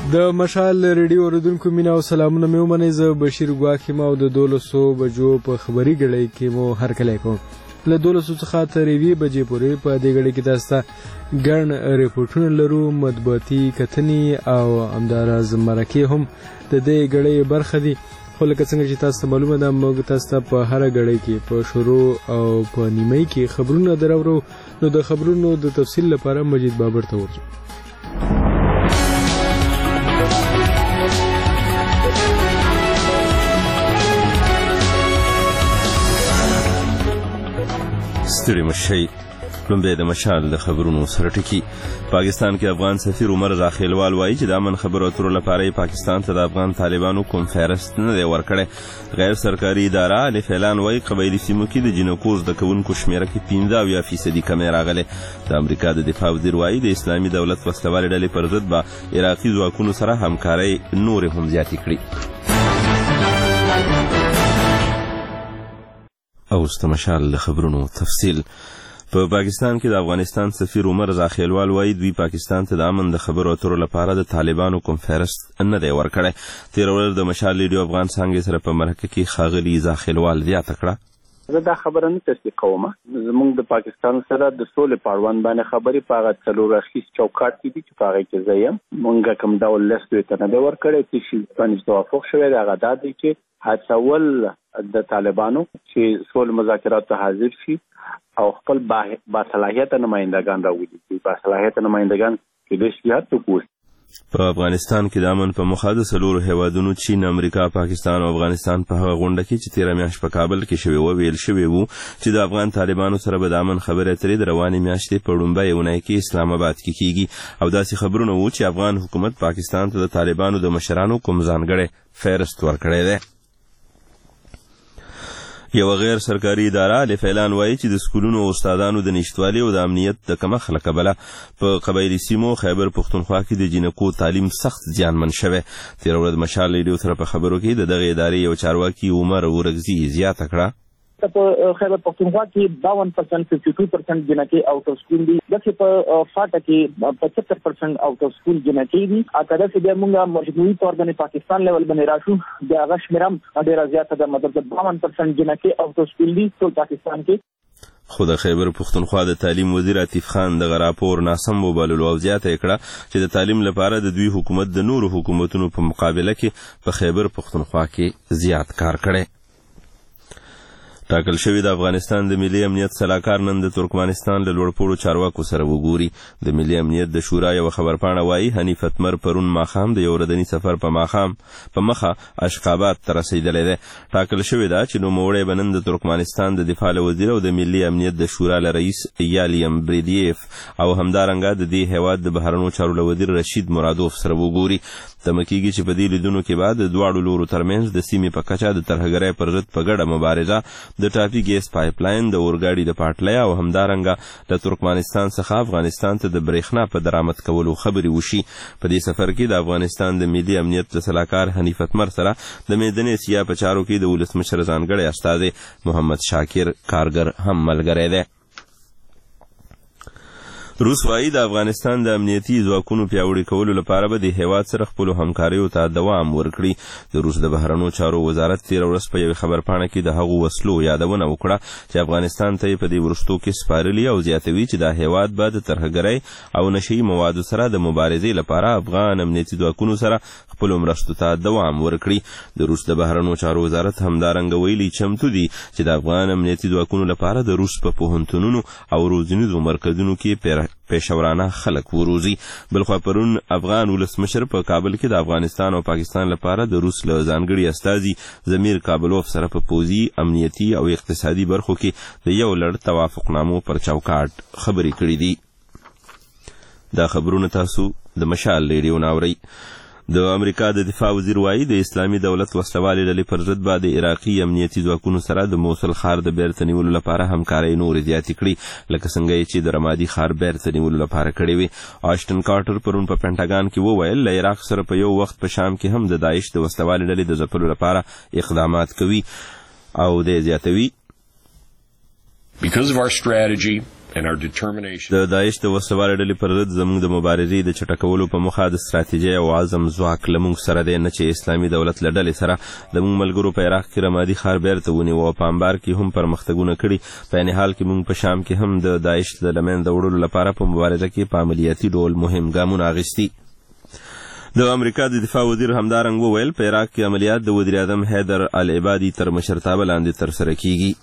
د مشال ریډیو اوریدونکو مینه او سلامونه مې ومنئ. زه بشیر ګواښ یم او د 12 بجو په خبري ګړۍ کې مو هرکلی کوم. له 12 څخه تر 1 بجې پورې په دې ګړۍ کې تاسو ته ګڼ ریپورټونه لرو، مطبوعاتي کتنې او همداراز مرکې هم د دې ګړۍ برخه دي. خو لکه څنګه چې تاسو ته معلومه ده، موږ تاسو ته په هره ګړۍ کې په شروع او په نیمۍ کې خبرونه درورو. نو د خبرونو د تفصیل لپاره مجید بابر ته ورځو. ستړي مشئ. لومبی د مشال د خبرونو سره ټکی. پاکستان کې افغان سفیر عمر راخیلوال وایي چې د امن خبرو اترو لپاره پاکستان ته د افغان طالبانو کوم فهرست نه دی ورکړی. غیر سرکاري اداره الف اعلان وایي قبایلي سیمو کې د جنکو زده کوونکو شمیره کې 15% کمی راغلی. د امریکا د دفاع وزیر وایي د اسلامي دولت وسلوالې ډلې پر ضد به عراقي ځواکونو سره همکارۍ نورې هم زیاتې کړي. او اوس د مشال د خبرونو تفصیل. په پاکستان کې د افغانستان سفیر عمر راخیلوال وایي دوی پاکستان ته د امن د خبرو اترو لپاره د طالبانو کوم فهرست نه دی ورکړی. تېره ورځ د مشال ریډیو افغان څانګې سره په مرکه کې ښاغلي راخیلوال زیاته کړه. زه دا خبره نه تصدیقوم. زموږ د پاکستان سره د سولې په اړوند باندې خبرې په هغه څلور اړخیز چوکاټ کې دي چې په هغې کې زه یم. موږ کوم ډول لیست ورته نه دی ورکړی. څه شي باندې توافق شوی دی هغه دا دی چې هڅول د طالبانو چې سولې مذاکراتو ته حاضر شي او خپل باصلاحیته نمایندگان راوړي. باصلاحیته نمایندگان کېدای شي هر څوک وي. په افغانستان کې د امن په موخه د څلورو هیوادونو چین، امریکا، پاکستان او افغانستان په هغه غونډه کې چې تېره میاشت په کابل کې شوې وه ویل شوي وو چې د افغان طالبانو سره به د امن خبرې اترې د روانې میاشتې په لومړۍ اونۍ کې اسلام آباد کې کیږي. او داسې خبرونه وو چې افغان حکومت پاکستان ته د طالبانو د مشرانو کوم ځانګړی فهرست ورکړی دی. یو غیر سرکاري اداره الف اعلان وایي چې د سکولونو او استادانو د نشتوالي او د امنیت د کمښت له کبله په قبایلي سیمو خیبر پښتونخوا کې د جنکو تعلیم سخت زیانمن شوی. تېره ورځ مشال ریډیو سره په خبرو کې د دغې ادارې یو چارواکي عمر ورکزي زیاته کړه. په خیبر پښتونخوا کې 52% 52% جنکې آؤٹ اف سکول دي. دغه په فاټا کې 75% آؤٹ اف سکول جنکې دي. اته د دې موږ مجموعي تور باندې پاکستان لیول باندې راشو د هغه شمیرم ډیره زیاته ده. مطلب 52% جنکې آؤٹ اف سکول دي ټول پاکستان کې. خو د خیبر پښتونخوا د تعلیم وزیر عطیف خان دغه راپور ناسم وبللو او زیاته کړه چې د تعلیم لپاره د دوی حکومت د نورو حکومتونو په مقابله کې په خیبر پښتونخوا کې زیات کار کړی. ټاکل شوی د افغانستان د ملي امنیت سلاکار نن د ترکمنستان له لوړپوړو چارواکو سره وګوري. د ملي امنیت د شورا یو خبرپاڼه وایي حنیف اتمر پرون ماښام د یو ورځني سفر په مخه اشخاباد ته رسېدلی دی. ټاکل شوی ده چې نوموړی به نن د ترکمنستان د دفاع له وزیر او د ملي امنیت د شورا له رئیس یالیم بریدیف او همدارنګه د دې هیواد د بهرنیو چارو له وزیر رشید مرادوف سره وګوري. تمه کېږي چې په دې لیدونو کې به د دواړو لورو ترمنځ د سیمې په کچه د ترهګرۍ پر ضد په ګډه مبارزه، د ټاپي ګیس پایپ لاین، د اورګاډي د پټلۍ او همدارنګه د ترکمنستان څخه افغانستان ته د برېښنا په درآمد کولو خبرې وشي. په دې سفر کې د افغانستان د ملي امنیت د سلاکار حنیف اتمر سره د میدان اسیا په چارو کې د ولسمشر ځانګړی استازی محمد شاکر کارګر هم ملګری دی. روس وایي د افغانستان د امنیتي ځواکونو پیاوړي کولو لپاره به د هیواد سره خپلو همکاریو ته دوام ورکړي. د روس د بهرنیو چارو وزارت تېره ورځ په یوې خبرپاڼه کې د هغو وسلو یادونه وکړه چې افغانستان ته یې په دې وروستو کې سپارلي او زیاتوي چې دا هیواد به د ترهګرۍ او نشهیي موادو سره د مبارزې لپاره افغان امنیتي ځواکونو سره خپلو مرستو ته دوام ورکړي. د روس د بهرنیو چارو وزارت همدارنګه ویلي چمتو دي چې د افغان امنیتي ځواکونو لپاره د روس په پوهنتونونو او روزنیزو مرکزونو کې پیشورانه خلک وروزي. بلخوا پرون افغان ولسمشر په کابل کې د افغانستان او پاکستان لپاره د روس له ځانګړي استازي ضمیر کابلوف سره په پوځي، امنیتي او اقتصادي برخو کې د یو لړ توافقنامو پر چوکاټ خبرې کړې دي. دا خبرونه تاسو د مشال ریډیو نه اورئ. د امریکا د دفاع وزیر وایي د اسلامي دولت وسلوالې ډلې پر ضد به د عراقي امنیتي ځواکونو سره د موصل ښار د بیرته نیولو لپاره همکارۍ نورې زیاتې کړي لکه څنګه یې چې د رمادي ښار بیرته نیولو لپاره کړې وې. آشټن کارټر پرون په پینټاګان کې وویل له عراق سره په یو وخت په شام کې هم د داعش د وسلوالې ډلې د ځپلو لپاره اقدامات کوي او د زیاتوي. Because of our strategy د داعش د وسوال ډلې پر ضد زموږ د مبارزې د چټکولو په موخه د ستراتیژي او عزم ځواک لمونږ سره دی، نه چې اسلامي دولت له ډلې سره د موږ ملګرو په عراق کې رمادي ښار بیرته ونیو او په انبار کې هم پرمختګونه کړي. په عین حال کې موږ په شام کې هم د داعش د منځه وړلو لپاره په مبارزه کې په عملیاتي ډول مهم ګامونه اخیستي. د امریکا د دفاع وزیر همدارنګ وویل په عراق کې عملیات د وزیر اعظم حیدر العبادي تر مشرتابه لاندې ترسره کیږي.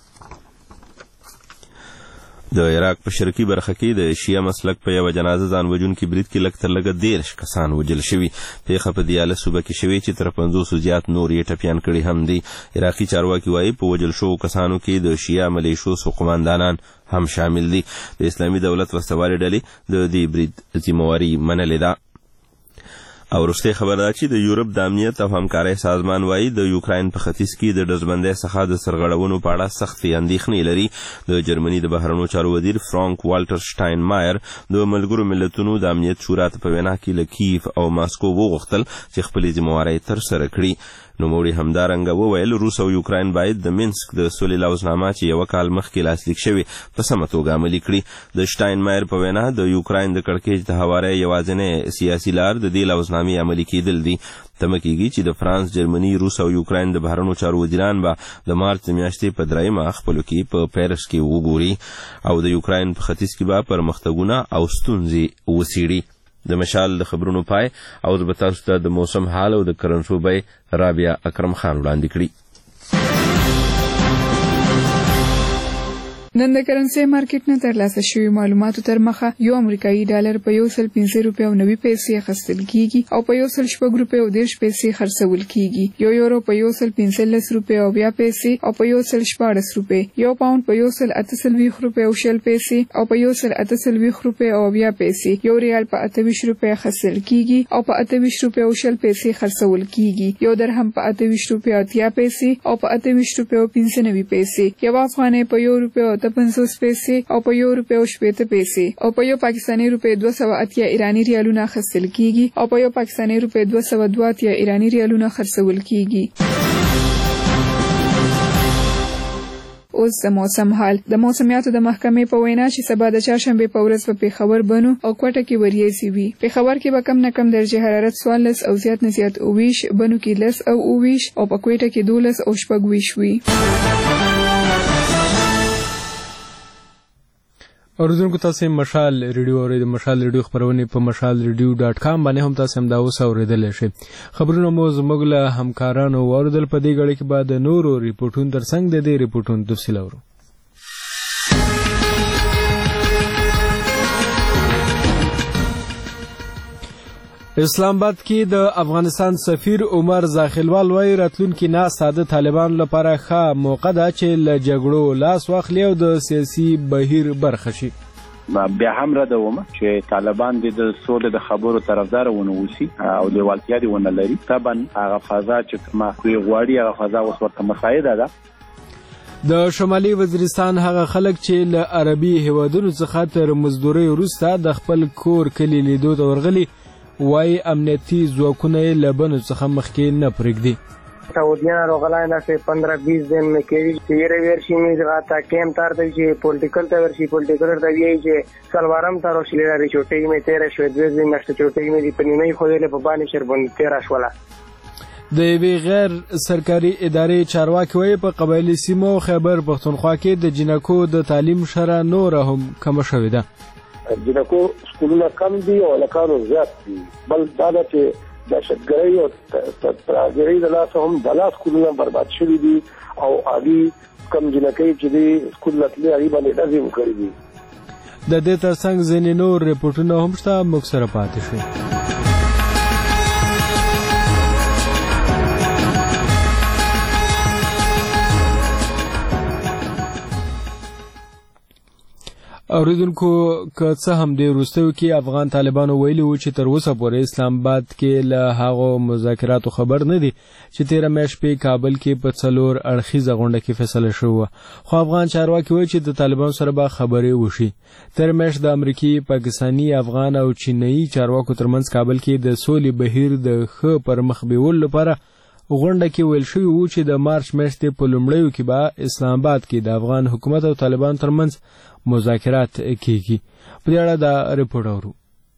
د عراق په شرقي برخه کې د شیعه مسلک په یوه جنازه ځان وژونکي برید کې لږ تر لږه 13 کسان وژل شوي. پیښه په دیاله صوبه کې شوې چې تر 500 زیات نور یې ټپیان کړي هم دي. عراقي چارواکي وایي په وژل شوو کسانو کې د شیعه ملیشو څو قماندانان هم شامل دي. د اسلامي دولت وسوالې ډلې د دې برید ذمهواري منلې ده. او وروستۍ خبره ده چې د یورپ د امنیت او همکارۍ سازمان وایي د یوکراین په ختیځ کې د ډزبندۍ څخه د سرغړونو په اړه سختې اندېښنې لري. د جرمني د بهرنیو چارو وزیر فرانک والټر شټاینمایر د ملګرو ملتونو د امنیت شورا ته په وینا کې له کیف او ماسکو وغوښتل چې خپلې ذمهوارۍ ترسره کړي. نوموړي همدارنګه وویل روس او یوکراین باید د مینسک د سولې لوزنامه چې یوه کال مخکې لاسلیک شوې په سمه توګه عملي کړي. د شټاینمایر په وینا د یوکراین د کړکېچ د هوارۍ یوازینی سیاسي لار د دې لوزنامې عملي کېدل دي. تمه کېږي چې د فرانس، جرمني، روس او یوکراین د بهرنیو چارو وزیران به د مارچ د میاشتې په 3 خپلو کې په پیرس کې وګوري او د یوکراین په ختیځ کې به پرمختګونه او ستونزې وڅېړي. د مشال د خبرونو پای او د تاسو ته د موسم حال او د کرنسو بیې رابعه اکرم خان وړاندې کړي. نن د کرنسي مارکیټ نه ترلاسه شوی معلوماتو تر مخه یو امریکایي ډالر په 105 روپۍ او 90 پیسې اخیستل کیږي او په 106 روپۍ او 10 پیسې خرڅول کیږي. یو یورو په 115 روپۍ او 20 پیسې او په 114 روپۍ. یو پاوند په 128 روپۍ او 60 پیسې او په 128 روپۍ او 20 پیسې. یو ریال په 28 روپۍ اخیستل کیږي او په 28 روپۍ او 60 پیسې خرڅول کیږي. یو درهم په 28 روپۍ او 30 پیسې او په 28 روپۍ او 95 پیسې. یو افغانۍ په 1 روپۍ او 50 پیسې او په 1 روپۍ او 70 پیسې او په یو پاکستاني روپۍ 280 ایرانی ریالونه اخیستل کیږي او په یو پاکستاني روپۍ 282 ایرانی ریالونه خرڅول کیږي. اوس د موسم حال. د موسمیاتو د محکمې په وینا چې سبا د چهارشنبې په ورځ په پیښور، بنو او کوټه کې وریځې وي. پیښور کې به کم نه کم درجه حرارت 14 او زیات نه زیات 20، بنو کې 10 او 20 او په کوټه کې 12 او 16 وي. اوریدونکو تاسو مشال ریډیو اورئ. د مشال ریډیو خبرونه په mashalradio.com باندې هم تاسو هم دا اوس اوریدلی شئ. خبرونه مو زموږ له همکارانو واوریدل. په دې غړي کې بعد نورو ریپورتونو ترڅنګ د دې ریپورتونو تفصیل اورو. اسلام آباد کې د افغانستان سفیر عمر زاخیلوال وایي راتلونکي ناسته د طالبانو لپاره ښه موقع ده چې له جګړو لاس واخلي او د سیاسي بهیر برخه شي. بیا هم ردوم چې طالبان د سولې د خبرو طرفدار ونه وسی او د والتیا دی ونه لري. طبعا هغه فضا چې ما کوي غواړي هغه فضا اوس ورته مساعده ده. د شمالي وزیرستان هغه خلک چې له عربي هیوادونو څخه تر مزدورۍ وروسته د خپل کور کلي لیدو ته ورغلي وای امنیتي ځواکونه یې له بنو څخه مخکې نه پرېږدي. سعودیان روغلای نه 15-20 दिन में केवी तेरे वर्षी में जगह कैम तार दे जे पॉलिटिकल ता वर्षी पॉलिटिकल ता ये जे सलवारम तारो शिलेला री छोटे में 13 شوي 2 दिन نشته छोटे में دی پنی نه خو دې په باندې شربن 13 شولا. د یوې غیر سرکاري ادارې چارواکي وایي په قبایلي سیمو خیبر پښتونخوا کې د جنکو د تعلیم شره نور هم کم شوې ده. جنکو سکولونه کم دي او لکانو زیات دي. بل دا چې دهشتګرۍ او تراژیدۍ د لاسه هم بلا سکولونه برباد شوي دي او عادي کم جنکۍ چې دي سکول تللي هغې باندې ډزې هم کړي دي. د دې ترڅنګ ځینې نور ریپورټونه هم شته. موږ سره پاتې شئ. اوریدونکو که څه هم د وروستیو کې افغان طالبانو ویلي وو چې تر اوسه پورې اسلام آباد کې له هغو مذاکراتو خبر نه دي چې 13 میاشت په کابل کې په 4 اړخیزه غونډه کې فیصله شوه. خو افغان چارواکي وایي چې د طالبانو سره به خبرې وشي. تر میاشت د امریکي، پاکستاني، افغان او چینایي چارواکو ترمنځ کابل کې د سولې بهیر د ښه پرمخ بیولو لپاره غونډه کې ویل شوی و چې د مارچ میاشتې په لومړیو کې به اسلام آباد کې د افغان حکومت او طالبان ترمنځ مذاکرات کیږي. په دې اړه دا ریپورت اورو.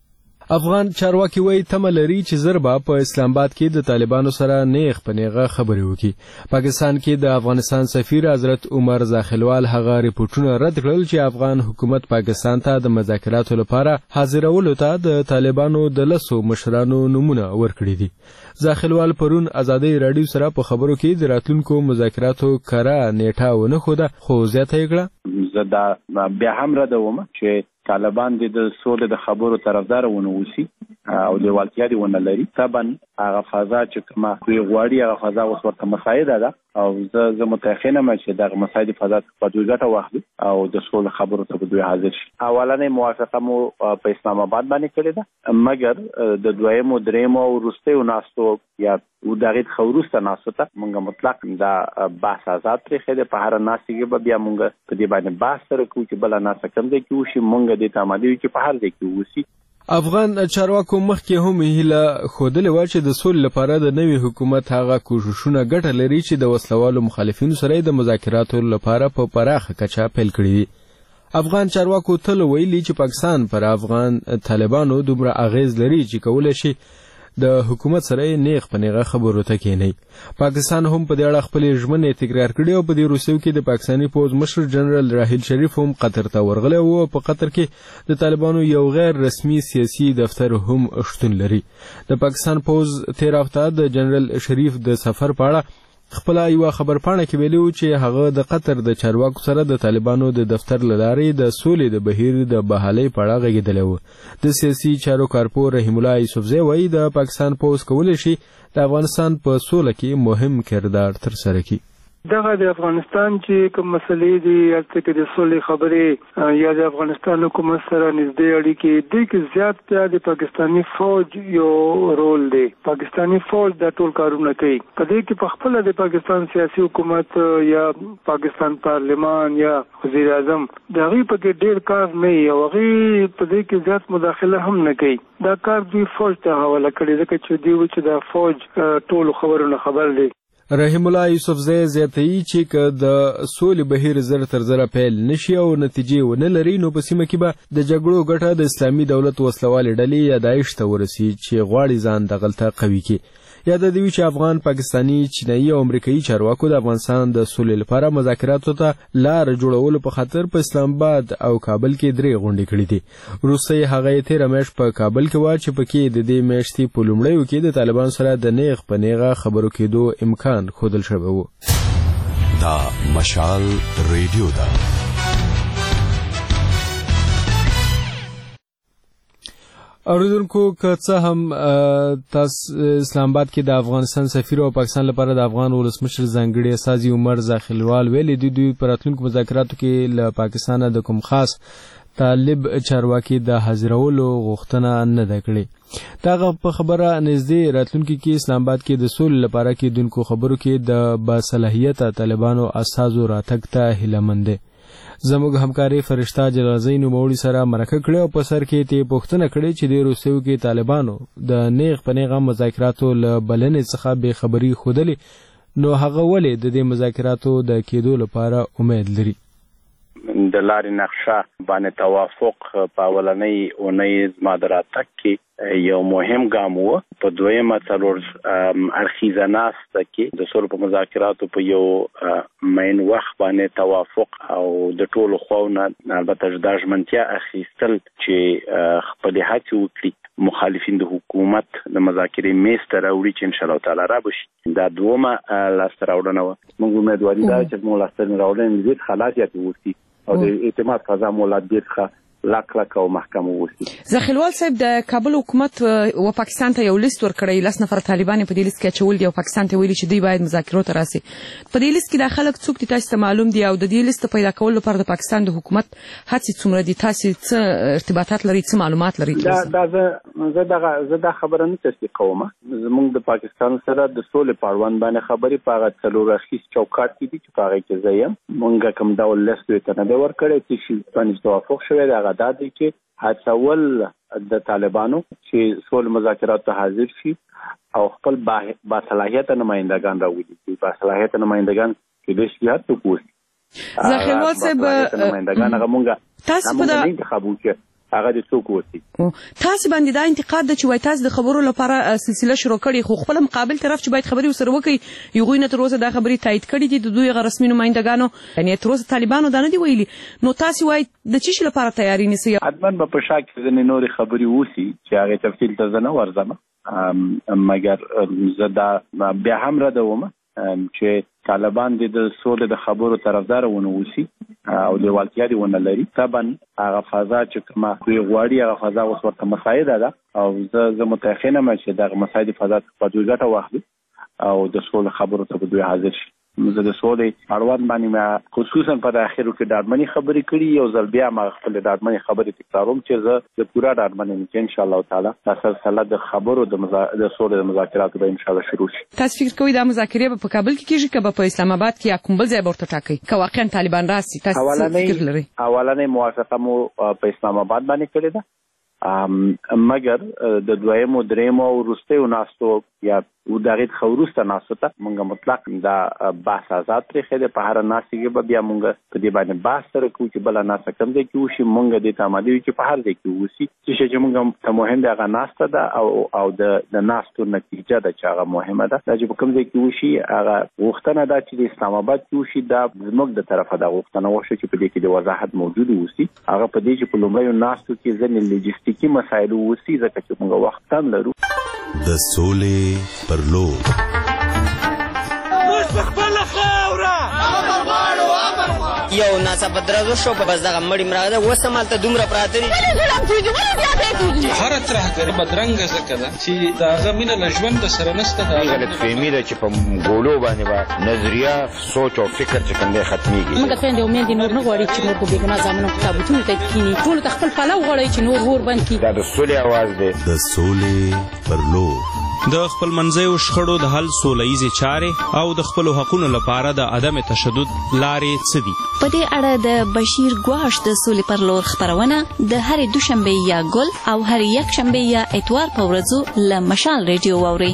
افغان چارواکي وایي تمه لري چې ژر به په اسلام آباد کې د طالبانو سره نیغ په نیغه خبرې وکړي. پاکستان کې د افغانستان سفیر حضرت عمر زاخلوال هغه ریپورتونه رد کړل چې افغان حکومت پاکستان ته د مذاکراتو لپاره حاضرولو ته د طالبانو د 10 مشرانو نومونه ورکړي دي. زاخلوال پرون ازادي رادیو سره په خبرو کې د راتلونکو مذاکراتو کره نیټه ونه خوده، خو زیاته یې کړه زه دا بیا هم ردوم چې طالبان د سولې د خبرو طرفدار ونه اوسي او د والتیا دی ونه لري. طبعا هغه فضا چې کومه دوی غواړي هغه فضا اوس ورته مساعده ده او زه متأخر یم چې دغه مساعده فضا په دوی ګټه واخلي او د سولې خبرو ته دوی حاضر شي. اولنې موافقه مو په اسلام آباد باندې کړې ده، مګر د دویمو درېمو او وروستیو ناستو یا دغه خورسته ناستو ته موږ مطلق دا بحث آزاد پرېښی دی. په هر ناستې کې به بیا موږ په دې باندې بحث سره کوو چې بله ناسته کوم ځای کې وشي، موږ دې ته آماده یو چې په هر ځای کې وشي. افغان چارواکو مخکې هم هیله ښودلې وه چې د سولې لپاره د نوي حکومت هغه کوښښونه ګټه لري چې د وسلوالو مخالفینو سره د مذاکراتو لپاره په پراخه کچه پیل کړي دي. افغان چارواکو تل ویلي چې پاکستان پر افغان طالبانو دومره اغیز لري چې کولی شي د حکومت سره نیغ په نیغه خبرو ته کېني. پاکستان هم په دې اړه خپلې ژمنې تکرار کړي او په دې وروستیو کې د پاکستاني پوځ مشر جنرال راحیل شریف هم قطر ته ورغلی و. په قطر کې د طالبانو یو غیر رسمي سیاسي دفتر هم شتون لري. د پاکستان پوځ تیر هفته د جنرال شریف د سفر په اړه خپل یو خبرپاڼه کې ویلي و چې هغه د قطر د چارواکو سره د طالبانو د دفتر له لارې د سولې د بهیر د بحالۍ په اړه غږېدلی و. د سیاسي چارو کارپور رحیم الله یوسفزی وایي د پاکستان پوځ کولی شي د افغانستان په سوله کې مهم کردار ترسره کړي. دغه د افغانستان چې کوم مسلې دي هلته کې د سولې خبرې یا د افغانستان حکومت سره نږدې اړیکې دي کې زیات بیا د پاکستاني فوج یو رول دی. پاکستاني فوج دا ټول کارونه کوي. په دې کې په خپله د پاکستان سیاسي حکومت یا پاکستان پارلمان یا وزیر اعظم د هغې په کې ډېر کار نه وي او هغې په دې کې زیات مداخله هم نه کوي. دا کار دوی فوج ته حواله کړی ځکه چې دوی و چې دا فوج ټولو خبرونه خبر دی. رحیم الله یوسفزی زیاتوي چې که د سولې بهیر زر تر زره پیل نشي او نتیجې ونه لري نو په سیمه کې به د جګړو ګټه د اسلامي دولت وسلوالې ډلې یا داعش ته ورسي چې غواړي ځان دغلته قوي کړي. یاد دی چې افغان، پاکستاني، چینایي او امریکایي چارواکو د افغانستان د سولې لپاره مذاکراتو ته لار جوړولو په خاطر په اسلام آباد او کابل کې 3 غونډې کړې دي. وروسته هغه یې تېره میاشت په کابل کې وه چې پکې د دې میاشتې په لومړیو کې د طالبانو سره د نیغ په نیغه خبرو کېدو امکان ښودل شوی و. دا مشال ریډیو ده. اوریدونکو که څه هم تاسو اسلام آباد کې د افغانستان سفیر او پاکستان لپاره د افغان ولسمشر ځانګړي استازي عمر زاخلوال ویلي دي دوی په راتلونکو مذاکراتو کې له پاکستانه د کوم خاص طالب چارواکي د حاضرولو غوښتنه نه ده کړې. دغه په خبره نږدې راتلونکي کې اسلام آباد کې د سولې لپاره کېدونکو خبرو کې د باصلاحیته طالبانو استازو راتګ ته هیلهمند دی. زموږ همکاري فرشته جلغزی نوموړي سره مرکه کړې او په سر کې ته پوښتنه کړې چې د روسیو کې طالبانو د نیغ په نیغه مذاکراتو له بلنې څخه بې خبري ښودلې نو هغه ولې د دې مذاکراتو د کېدو لپاره امید لري. د لارې نقشه باندې توافق په اولنۍ اونۍ زما د راتګ کې یو مهم ګام و. په دویمه څلور اړخیزه ناسته کې د سولې په مذاکراتو په یو مین وخت باندې توافق او د ټولو خواونه البته دا ژمنتیا اخیستل چې خپلې هڅې وکړي مخالفین د حکومت د مذاکرې میز ته راوړي چې انشاءالله تعالی را بشي. دا دومه لاسته راوړنه وه. موږ امیدواري ده چې موږ لاسته راوړنې ډېر خلاصیت وکړي او د اعتماد فضا مو لا ډېر ښه لاک او محکم ووسی. زاخلوال صاحب د کابل حکومت او پاکستان ته یو لیست ورکړی 10 نفر طالبان په دې لیست کې چول دي او پاکستان ته ویلي چې دوی باید مذاکرات ته راسي. په دې لیست کې د خلک څوک دي تاسو ته معلوم دي او د دې لیست پیدا کول لپاره د پاکستان د حکومت هڅې څومره دي؟ تاسو څه ارتباطات لري، څه معلومات لري؟ زه دا خبره نه تصدیق کوم. زموږ د پاکستان سره د سولې په اړوند باندې خبرې په هغه څلور اړخیز چوکاټ کې دي چې په هغه کې زه یم. موږ کوم ډول لیست ته نه دی ورکړی چې باندې توافق شوی دی. هغه دا دی چې هڅول د طالبانو چې سول مذاکرات ته حاضر شي او خپل با صلاحیت نمائندگان راوړي با صلاحیت نمائندگان کې د شریعت په کوشش ځخیلوال صاحب نمائندگان هغه مونږه تاسو په دا انتخابو کې هغه د څوک وسی تاسو باندې دا انتقاد د چې وای تاسو د خبرو لپاره سلسله شروع کړي خو خپل مقابل طرف چې باید خبري وسره وکړي یو نه تر اوسه دا خبري تایید کړي دي د دوی رسمي نمائندگانو یعنی تر اوسه طالبانو دا نه دی ویلي نو تاسو وای د چی لپاره تیاری نیسي حتمن په شاک کې د نوري خبري وسی چې هغه تفصیل ته نه ورځم مګر زدا بیا هم را دومه چې طالبان د سولې د خبرو طرفدار ونه وسی او د والتیا دی ونه لري طبعا هغه فضا چې کومه غواړي هغه فضا اوس ورته مساعده ده او زه متأخر یم چې دغه مساعده فضا په دوی ګټه واخلي او د سولې خبرو ته دوی حاضر شي زه د سولې اړوند باندې خصوصا په اخرو کې ډاډمنې خبرې کړي یو ځل بیا ما خپل ډاډمنې خبرې تکراروم چې زه د پورا ډاډمنې ان شاء الله تعالی تاسو سره د خبرو د سولې د مذاکراتو به ان شاء الله شروع شي تاسو فکر کوئ دا مذاکرې په کابل کې کیږي که په اسلام آباد کې یا کوم بل ځای ورته ټاکي که واقعا طالبان راسي تاسو فکر لرئ اولنې موافقه مو په اسلام آباد باندې کړې ده مګر د دویمو درېمو وروستیو ناستو یا دغه خورسته ناستو ته مونږ مطلق دا بحث آزاد پرې د په هر ناستي کې بیا مونږ په دې باندې بحث سره کوو چې بل ناسته کوم دی کې وشي مونږ د تامادي چې په هر ځای کې وسی چې مونږ ته مهم دی هغه ناسته ده او د ناستو نتیجه ده چې هغه مهمه ده چې په کوم ځای کې وشي هغه غوښتنه ده چې د اسلام آباد کې وشي دا زموږ د طرفه دا غوښتنه وشي چې په دې کې د وضاحت موجود وسی هغه په دې چې په لومړیو ناستو کې ځنې لوجستیکي مسایل وسی ځکه چې موږ وخت هم لرو د سولې پر لور یو ناڅاپه درزو شو په بس دغه مړی مراغه ده اوس همالته دومره پراته دي هره ترهګري بدرنګه ځکه ده چې د هغه مینه له ژوند سره نشته د غلطفهمي ده چې په ګولو باندې به نظریه سوچ او فکر چې کوم دی ختمیږي موږ ته د امید نور نه غواړي چې نور په بېګناه زامنو په تابوتونو ته کښېني ټولو ته خپل پلو غواړي چې نور اور بند کړي دا د سولې اواز دی د سولې پر لور د خپل منځیو شخړو د حل سوله ییزې چارې او د خپلو حقونو لپاره د عدم تشدد لارې څه دي په دې اړه د بشیر ګواش د سولې پر لور خپرونه د هرې دوشنبې یا ګل او هرې یکشنبې یا اتوار په ورځو له مشال ریډیو واورئ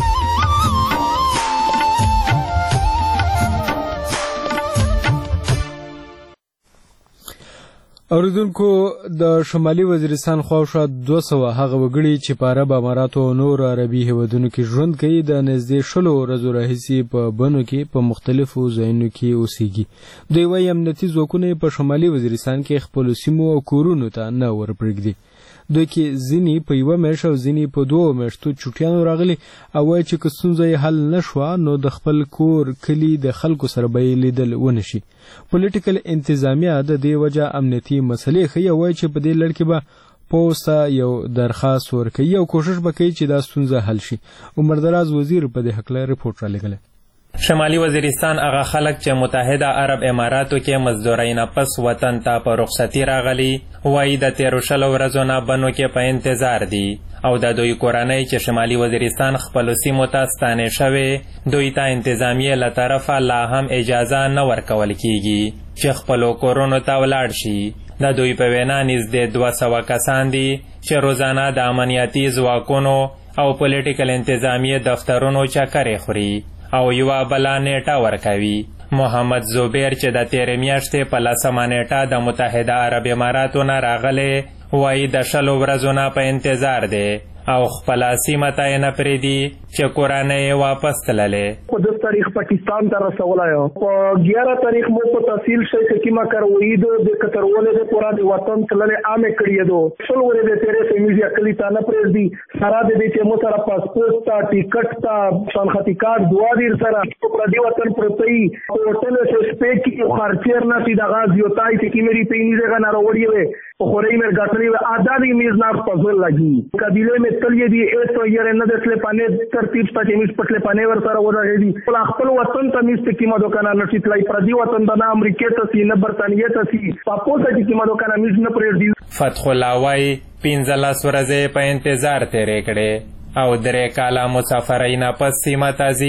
اوریدونکو د شمالي وزیرستان خواوشا 200 هغه وګړي چې په عرب اماراتو او نور عربي هیوادونو کې ژوند کوي د نږدې 10 ورځو راهیسې په بنو کې په مختلفو ځایونو کې اوسېږي دوی وايي امنیتي ځواکونه په شمالي وزیرستان کې خپل سیمو او کورونو ته نه ورپرېږدي دوی کې ځینې په یوه میاشت او ځینې په 2 میاشتو چوټیانو راغلي او وایي چې که ستونزه یې حل نه شوه نو د خپل کور کلي د خلکو سره به یې لیدل ونه شي پولیټیکل انتظامیه د دې وجه امنیتي مسلې ښیي او وایي چې په دې لړ کې به پوسته یو درخواست ورکوي او کوشش به کوي چې دا ستونزه حل شي عمردراز وزیر په دې هکله رپورټ رالیږلی شمالي وزیرستان هغه خلک چې متحده عرب اماراتو کې مزدورۍ نه پس وطن ته په رخصتي راغلي وایي د تېرو 10 ورځو نه بنو کې په انتظار دي او د دوی کورنۍ چې شمالي وزیرستان خپلو سیمو ته ستانې شوې دوی ته انتظامیې له طرفه لا هم اجازه نه ورکول کیږي چې خپلو کورونو ته ولاړ شي د دوی په وینا نږدې 200 کسان دي چې روزانه د امنیتي ځواکونو او پولیټیکل انتظامیې دفترونو چکرې خوري او یوه بله نیټه ورکوي محمد زبیر چې د تېرې میاشتې په 10مه نیټه د متحده عرب اماراتو نه راغلی وایي د 10 ورځو نه په انتظار دی او خپله سیمه ته یې نه پرېږدي چې کورنۍ یې واپس تللې په 10 تاریخ پاکستان ته رسولی یم په 11 تاریخ مو په تحصیل شیخ حکیمه کروید د کترولې د پورا د وطن تللې عامې کړي دو ټول ورې د تیرې فیمیزیا کلی ته نه پرېږدي سره د دې چې مو سره پاسپورت تا ټیکټ تا شناختی کارت دوا دیر سره په دې وطن پرتې هوټل سے سپیک کی خرچیر نه سي د غاز یو تای چې مېری پېنیزه غنا وروړي وي په خوري مې ګټلې آزادي میز نه پزول لګي قبيله میں تلې دي ایسو یې نه دسله پانه ترتیب ته میز پټله پانه ور سره ورغې دي خپل وطن ته میز ته کیما دوکانه نشي تلای پر دې وطن د امریکا ته سي نه برتانیې ته سي پاپو ته کیما دوکانه میز نه پرېږدي فتح الله وايي 15 ورځې په انتظار تیرې کړې او 3 کاله مسافرۍ نه پس سیمه ته ځي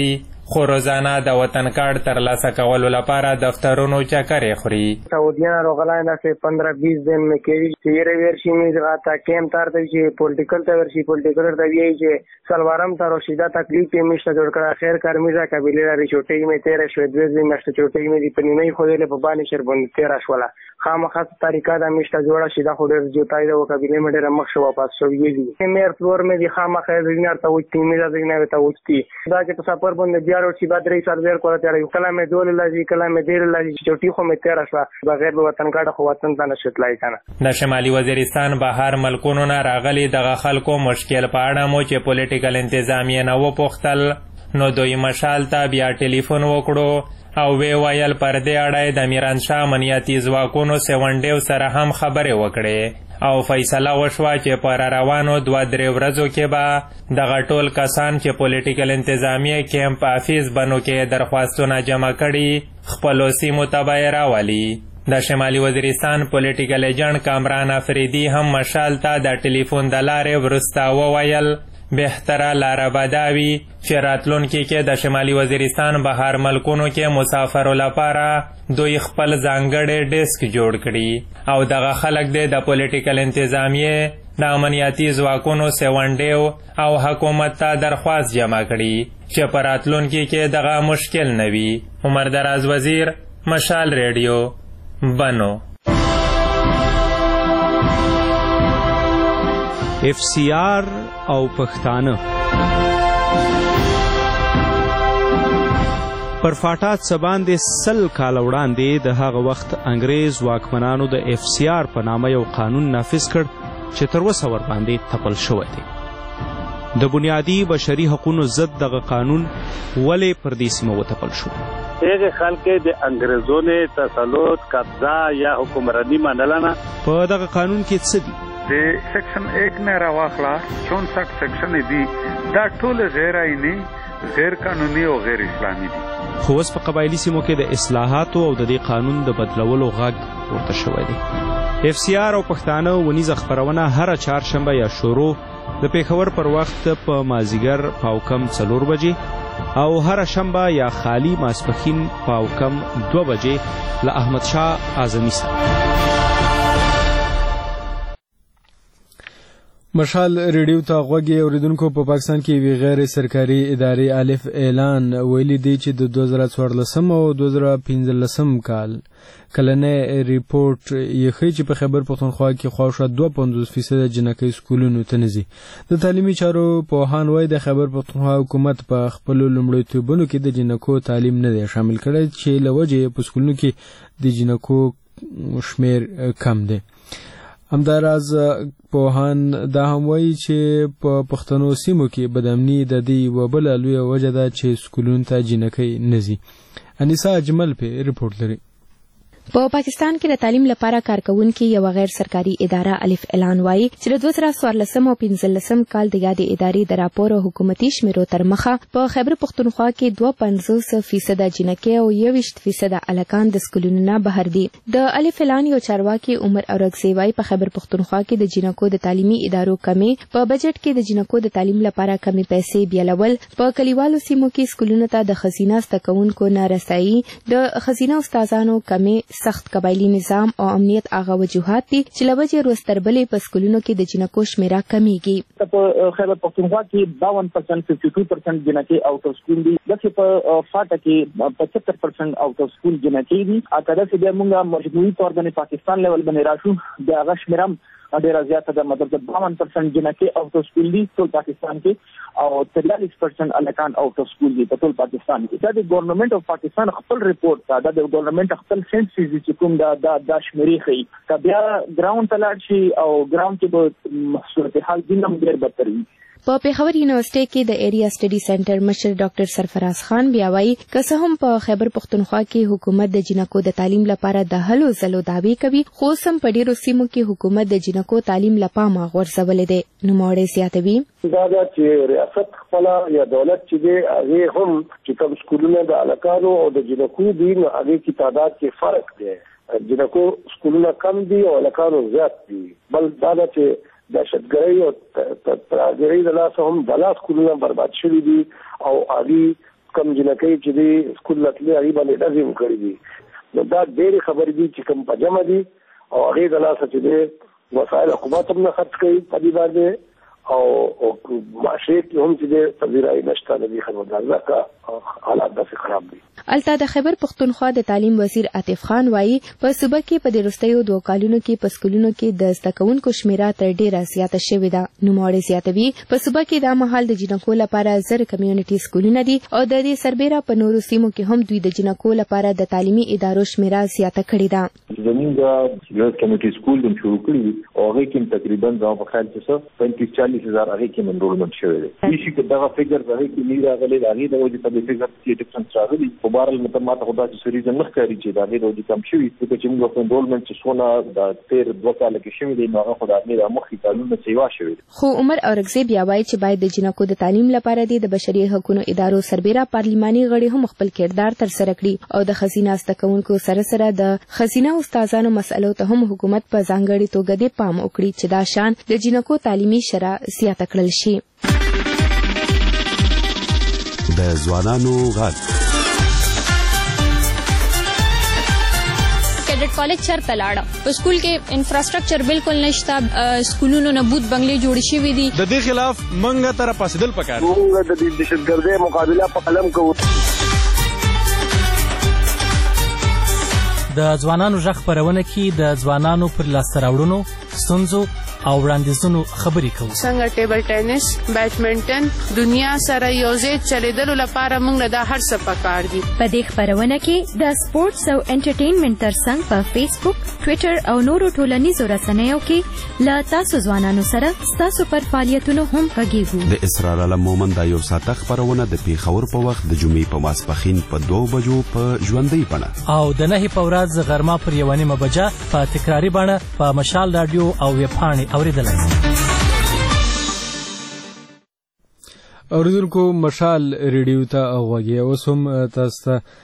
خو روزانه د وطن کارت ترلاسه کولو لپاره دفترونو چکرې خوري. سعودیان روغلاینه سے 15-20 दिन में केवी तेरे वर्षी में जाता केम तार तक पॉलिटिकल तवर्षी पॉलिटिकल तविये जे सलवारम तारो सीधा तकलीफ के मिश्र जोड़ कर खैर कर्मिजा कबीले री छोटे में 13 शवेद्वेज दिन नष्ट छोटे में दीपनी नहीं खोदेले बबानी शरबन 13 वाला खामखास तरीका दा मिश्र जोड़ा सीधा खोदे जोताई दो कबीले में डेरा मक्ष वापस सोविये दी मेयर फ्लोर में दी खामखास दिनार ता उच्ती में दा दिनार ता उच्ती दा के सफर बंद दियारो सी बात रही सर्वेर को तेरा कला में दो लाजी कला में देर लाजी छोटी खो में 13 बगैर वतन का वतन ता नशत लाई kana د شمالي وزیرستان بهر ملکونو نه راغلي دغه خلکو مشکل په اړه مو چې پولیټیکل انتظامیه نه وپوښتل نو دوی مشال ته بیا ټلیفون وکړو او وی ویل پر دې اړه د میرانشاه امنیتي ځواکونو سیونډیو سره هم خبرې وکړې او فیصله وشوه چې پر روانو 2-3 ورځو کې به دغه ټول کسان چې پولیټیکل انتظامیه کیمپ افیس بنو کې درخواستونه جمع کړي خپلو سیمو ته راولي. د شمالي وزیرستان پولیټیکل ایجنټ کامران افریدي هم مشال ته د ټلیفون د لارې وروسته وویل بهتره لاره به دا وي چې راتلونکي کې د شمالي وزیرستان بهر ملکونو کې مسافرو لپاره دوی خپل ځانګړی ډیسک جوړ کړي او دغه خلک د پولیټیکل انتظامیه د امنیتي ځواکونو سیونډیو او حکومت ته درخواست جمع کړي چې په راتلونکي کې دغه مشکل نه وي. عمر دراز وزیر، مشال ریډیو، بنو. FCR او پښتانه پر فاټات سباندې 100 کال وړاندې د هغه وخت انګریز واکمنانو د FCR په نامه یو قانون نافذ کړ چې تر اوسه ورباندې تپل شوی دی. د بنیادي بشري حقوقو ضد دغه قانون ولې پر دې سیمه وتپل شو؟ هغه خلک د انګریزو نه تسلط قبضه یا حکمرانی منلنه. په دغه قانون کې څه دي؟ د سیکشن 1 نه راواخلا 64 سیکشن دي دا ټول غیر آئینی، غیر قانوني او غیر اسلامي دي. خو اوس په قبایلي سیمو کې د اصلاحاتو او د دې قانون د بدلولو غږ ورته شوی دی. FCR او پښتانه ونیزه خپرونه هره چهارشنبه یا شروع د پیښور پر وخت په مازیګر پاوکم 4 بجې او هر شنبه یا خالی ماسپخین پاوکم 2 بجې له احمد شاه اعظمي سره. مشال ریډیو ته غوږی اوریدونکو په پاکستان کې وی غیر سرکاري ادارې الف اعلان ویلي دی چې د 2014 او 2015 کال کلنه ریپورت یې ښیي چې په خیبر پښتونخوا کې خواوشا 52% جنکۍ سکولونو ته نه ځي. د تعلیمي چارو پوهان وایي د خیبر پښتونخوا حکومت په خپلو لومړیتوبونو کې د جنکو تعلیم نه دی شامل کړی چې له وجې په سکولونو کې د جنکو شمیر کم دی. همداراز پوهان دا هم وایي چې په پښتنو سیمو کې بدامني د دې یوه بله لویه وجه ده چې سکولونو ته جنکۍ نه ځي. انیسا اجمل پې رپورټ لري. په پاکستان کې د تعلیم لپاره کارکونکو یو غیر سرکاري اداره الف اعلان وایي چې د 2014 او 15 کال د یادې ادارې د راپور او حکومتي شمیرو تر مخه په خیبر پښتونخوا کې 52% جنکۍ او 21% الکان د سکولونو نه بهر دي. د الف اعلان یو چارواکي عمر اورګزی وایي په خیبر پښتونخوا کې د جنکو د تعلیمي ادارو کمی، په بجټ کې د جنکو د تعلیم لپاره کمی پیسې بیلول، په کلیوالو سیمو کې سکولونو ته د خزینه ستکونکو نه رسایي، د خزینه استادانو کمی، سخت قبایلی نظام او امنیت هغه وجوهات دي چې له وجې روز تر بلې په سکولونو کې د جنکو شمیره کمیږي. په خیبر پښتونخوا کې 52% 52% جنکۍ آوټ اف سکول دي، دغه په فاټه کې 75% آوټ اف سکول جنکۍ دي. اته د دې موږ مجموعي تور باندې پاکستان لیول باندې راشو د هغه شمیره ډیره زیاته ده، مطلب 52% جنکۍ آوټ اف سکول دي ټول پاکستان کې او 43% الکان آوټ اف سکول دي په ټول پاکستان کې. دا د ګورنمنت اف پاکستان خپل ریپورت دا د ګورنمنت خپل سنسس چې کوم دا شمیرې ښیي. که بیا ګراوند ته لاړ شي او ګراوند کې به صورتحال دین هم ډېر بدتر وي. په پیښور یونیورسيټي کې د ایریا سټډي سنټر مشر ډاکټر سرفراز خان بیا وایي که څه هم په خیبر پښتونخوا کې حکومت د جنکو د تعلیم لپاره د هلو ځلو دعوی کوي، خو سم په ډیرو سیمو کې حکومت د جنکو تعلیم لپاره غورځولې ده. نوموړی زیاتوي دا چې ریاست خپل یا دولت چې دی هغه هم چې کوم سکولونه د الکانو او د جنکو دي نو هغه کې تعداد کې فرق دی. جنکو سکولونه کم دي او الکانو زیات دي. بل دا چې دهشتګرۍ او ترهګرۍ د لاسه هم بلا سکولونه برباد شوي دي او هغې کم جنکې چې د سکول لتلې هغه باندې لازم کړی دي. نو دا ډېر خبرې دي چې کوم په جمع دي او هغه د لاسه چې د وسایل حکومت هم نه خرڅ کوي په دې باندې او معاشره کې هم چې د تبذیرای نشته د خبردار ځکه حالات داسې خراب دي. الته د خیبر پختونخوا د تعلیم وزیر عاطف خان وایي په صوبه کې په وروستیو 2 کالونو کې په سکولونو کې د زده کوونکو شمیره تر ډیره زیاته شوې ده. نوموړی زیاتوي په صوبه کې د مهال د جنکو لپاره 1000 کمیونټي سکولونه دي او د دې سربېره په نورو سیمو کې هم دوی د جنکو لپاره د تعلیمي ادارو شمیره زیاته کړې ده. زموږ د یو کمیونټي سکول د شروع کړی او هغه کې تقریبا دا په خیال کې 35-40 هزار هغه کې انرولمنت شوی دی. هیڅ کې دا فګر هغه کې نه راغلی هغه د وجې په دې فګر کې ډیفرنس راغلی. په بهرحال متماته خدا چې سریزه نه ښکاري چې دا غیر وجې کم شوی چې موږ په انرولمنت چې څونه د تیر 2 کال کې شوی دی نو هغه خدای د مخکې کالونو سیوا شوی. خو عمر اورګزی بیا وایي چې باید د جنکو د تعلیم لپاره د بشري حقوقو ادارو سربېره پارلماني غړي هم خپل کردار تر سره کړي او د خزینه استکونکو سره سره د خزینه استادانو مسلو ته هم حکومت په ځانګړي توګه د پام وکړي چې دا شان د جنکو تعلیمي شرایط زیاته کړل شي. د ځوانانو غږ کیډټ کالج چرته لاړه په سکول کې انفراستراکچر بالکل نشته سکولونو نه بوت بنگلې جوړ شوي دي. د دې خلاف منګه تر پاسدل پکار موږ د دهشتګردۍ مقابله په قلم کوو. د ځوانانو غږ خپرونه کې د ځوانانو پر لاسته راوړنو ستونزو او وړاندیزونو خبرې کوو. څنګه ټیبل ټینس بیډمنټن دنیا سره یوځای چلیدلو لپاره موږ له دا هر څه پکار دي. په دې خپرونه کې د سپورتس او انټرټینمنټ ترڅنګ په فیسبوک ټویټر او نورو ټولنیزو رسنیو کې له تاسو ځوانانو سره ستاسو پر فعالیتونو هم غږیږو. د اسرار علم مومند یو ساعته خپرونه د پیښور په وخت د جمعې په ماسپښین په 2 بجو په ژوندۍ بڼه او د 9 په ورځ غرمه پر 1 بجه په تکراری بڼه په مشال رادیو او ویب پاڼې اوریدلای شئ. اوریدونکو مشال ریډیو ته غوږی اوس هم تاسو ته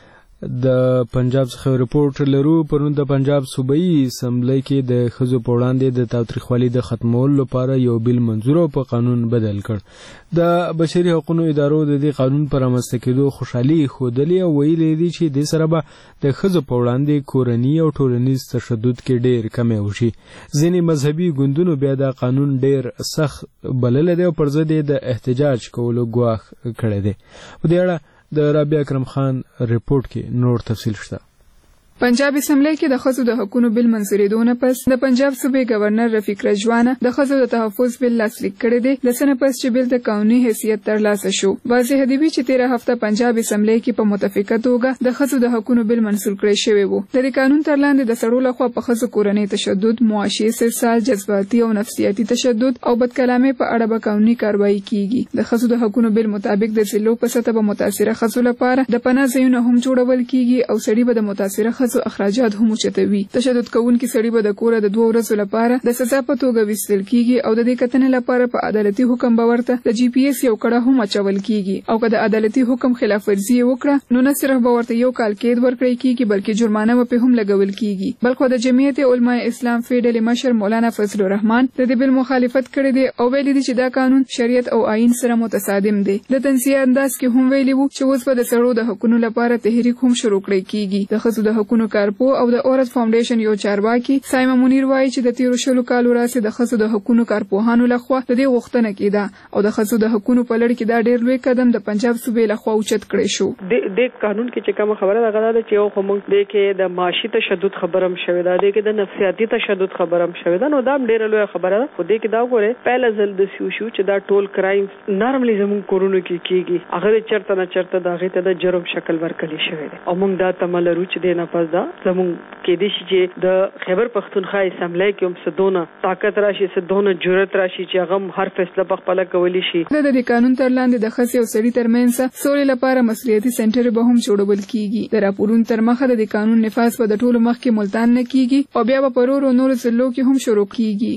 د پنجاب څخه ریپورت لرو. پرون د پنجاب صوبایي اسمبلی کې د ښځو په وړاندې د تاوتریخوالي د ختمولو لپاره یو بل منظور او په قانون بدل کړ. د بشري حقوقو ادارو د دې قانون پر رامنځته کېدو خوشحالي ښودلې او ویلي دي چې د سره به د ښځو په وړاندې کورني او ټولنیز تشدد کې ډېر کمی وشي. ځینې مذهبي ګوندونو بیا دا قانون ډېر سخت بللی دی او پر ضد یې د احتجاج کولو ګواښ کړی دی. په دې اړه د رابعه اکرم خان ریپورت کې نور تفصیل شته. پنجاب اسمبلی کې د ښځو د حقوقو بل منظورېدو نه پس د پنجاب صوبې گورنر رفیق رجوانه د ښځو د تحفظ بل لاسلیک کړی دی. لسنه پس چې بل د قانوني حیثیت ترلاسه شو. واضح دی چې 13 هفته پنجاب اسمبلی کې په متفقه توګه د ښځو د حقوقو بل منظور کړی شوی وو. د قانون تر لاندې د سړو لخوا په ښځو کورنۍ تشدد، معاشي استحصال، جذباتي او نفسیاتي تشدد او بدکلامۍ په اړه به قانوني کاروایی کیږي. د ښځو د حقوقو بل مطابق د ضلعو په سطح به متاثره ښځو لپاره د پناه ځایونه هم جوړول کیږي او سړي به د متاثره ښځو اخراجات هم اوچتوي. تشدد کوونکي سړي به د کوره د 2 ورځو لپاره د سزا په توګه ویستل کیږي او د دې کتنې لپاره په عدالتي حکم به ورته د جی پی ایس یو کړه هم اچول کیږي او که د عدالتي حکم خلاف ورزي وکړه نو نه صرف به ورته 1 کال قید ورکړي کیږي بلکې جرمانه به هم لګول کیږي. بلکې د جمعیت علماء اسلام فیډل مشر مولانا فضل الرحمن د دې بل مخالفت کړی دی او ویلي دی چې دا قانون شریعت او آئین سره متصادم دی. د تنزیه انداز کې هم ویلي وو چې اوس به د سړو د حقوقو لپاره تحریک هم شروع کړی کیږي. د ښځو د حقوقو کارپو او د اورت فاونډیشن یو چارواکي سایمه منیر وایي چې د 13 کالو راځي د ښځو د حقوقو کارپوهانو لخوا د دې غوښتنه کیده او د ښځو د حقوقو په لړ کې دا ډېر لوی قدم د پنجاب صوبې لخوا اوچت کړی شو. د قانون کې چې کوم خبره ده غواړي چې یو خو موږ د کې د معاشي تشدد خبرم شوی ده، د کې د نفسیاتي تشدد خبرم شوی ده. نو دا ډېر لوی خبره ده. خو د کې دا غوړي پهله ځل د شو چې دا ټول کرایمز نارملی زموږ کورونو کې کیږي. هغه چرته نه چرته دا غته د جرم شکل ورکړي شوی دی او موږ دا تمل لرو چې د نه پس دا زموږ کې دي چې د خیبر پختونخوا اسمبلی کې هم سدونه طاقت راشي، سدونه جرأت راشي چې هغه هر فیصله په خپل کولی شي. د دې قانون تر لاندې د ښځې او سړي ترمنځ سولې لپاره مسؤلیتي سنټر به هم جوړول کیږي. د راپورونو تر مخه د قانون نفاذ په د ټولو مخ کې ملتان نه کیږي او بیا په پرور او نور ضلعو کې هم شروع کیږي.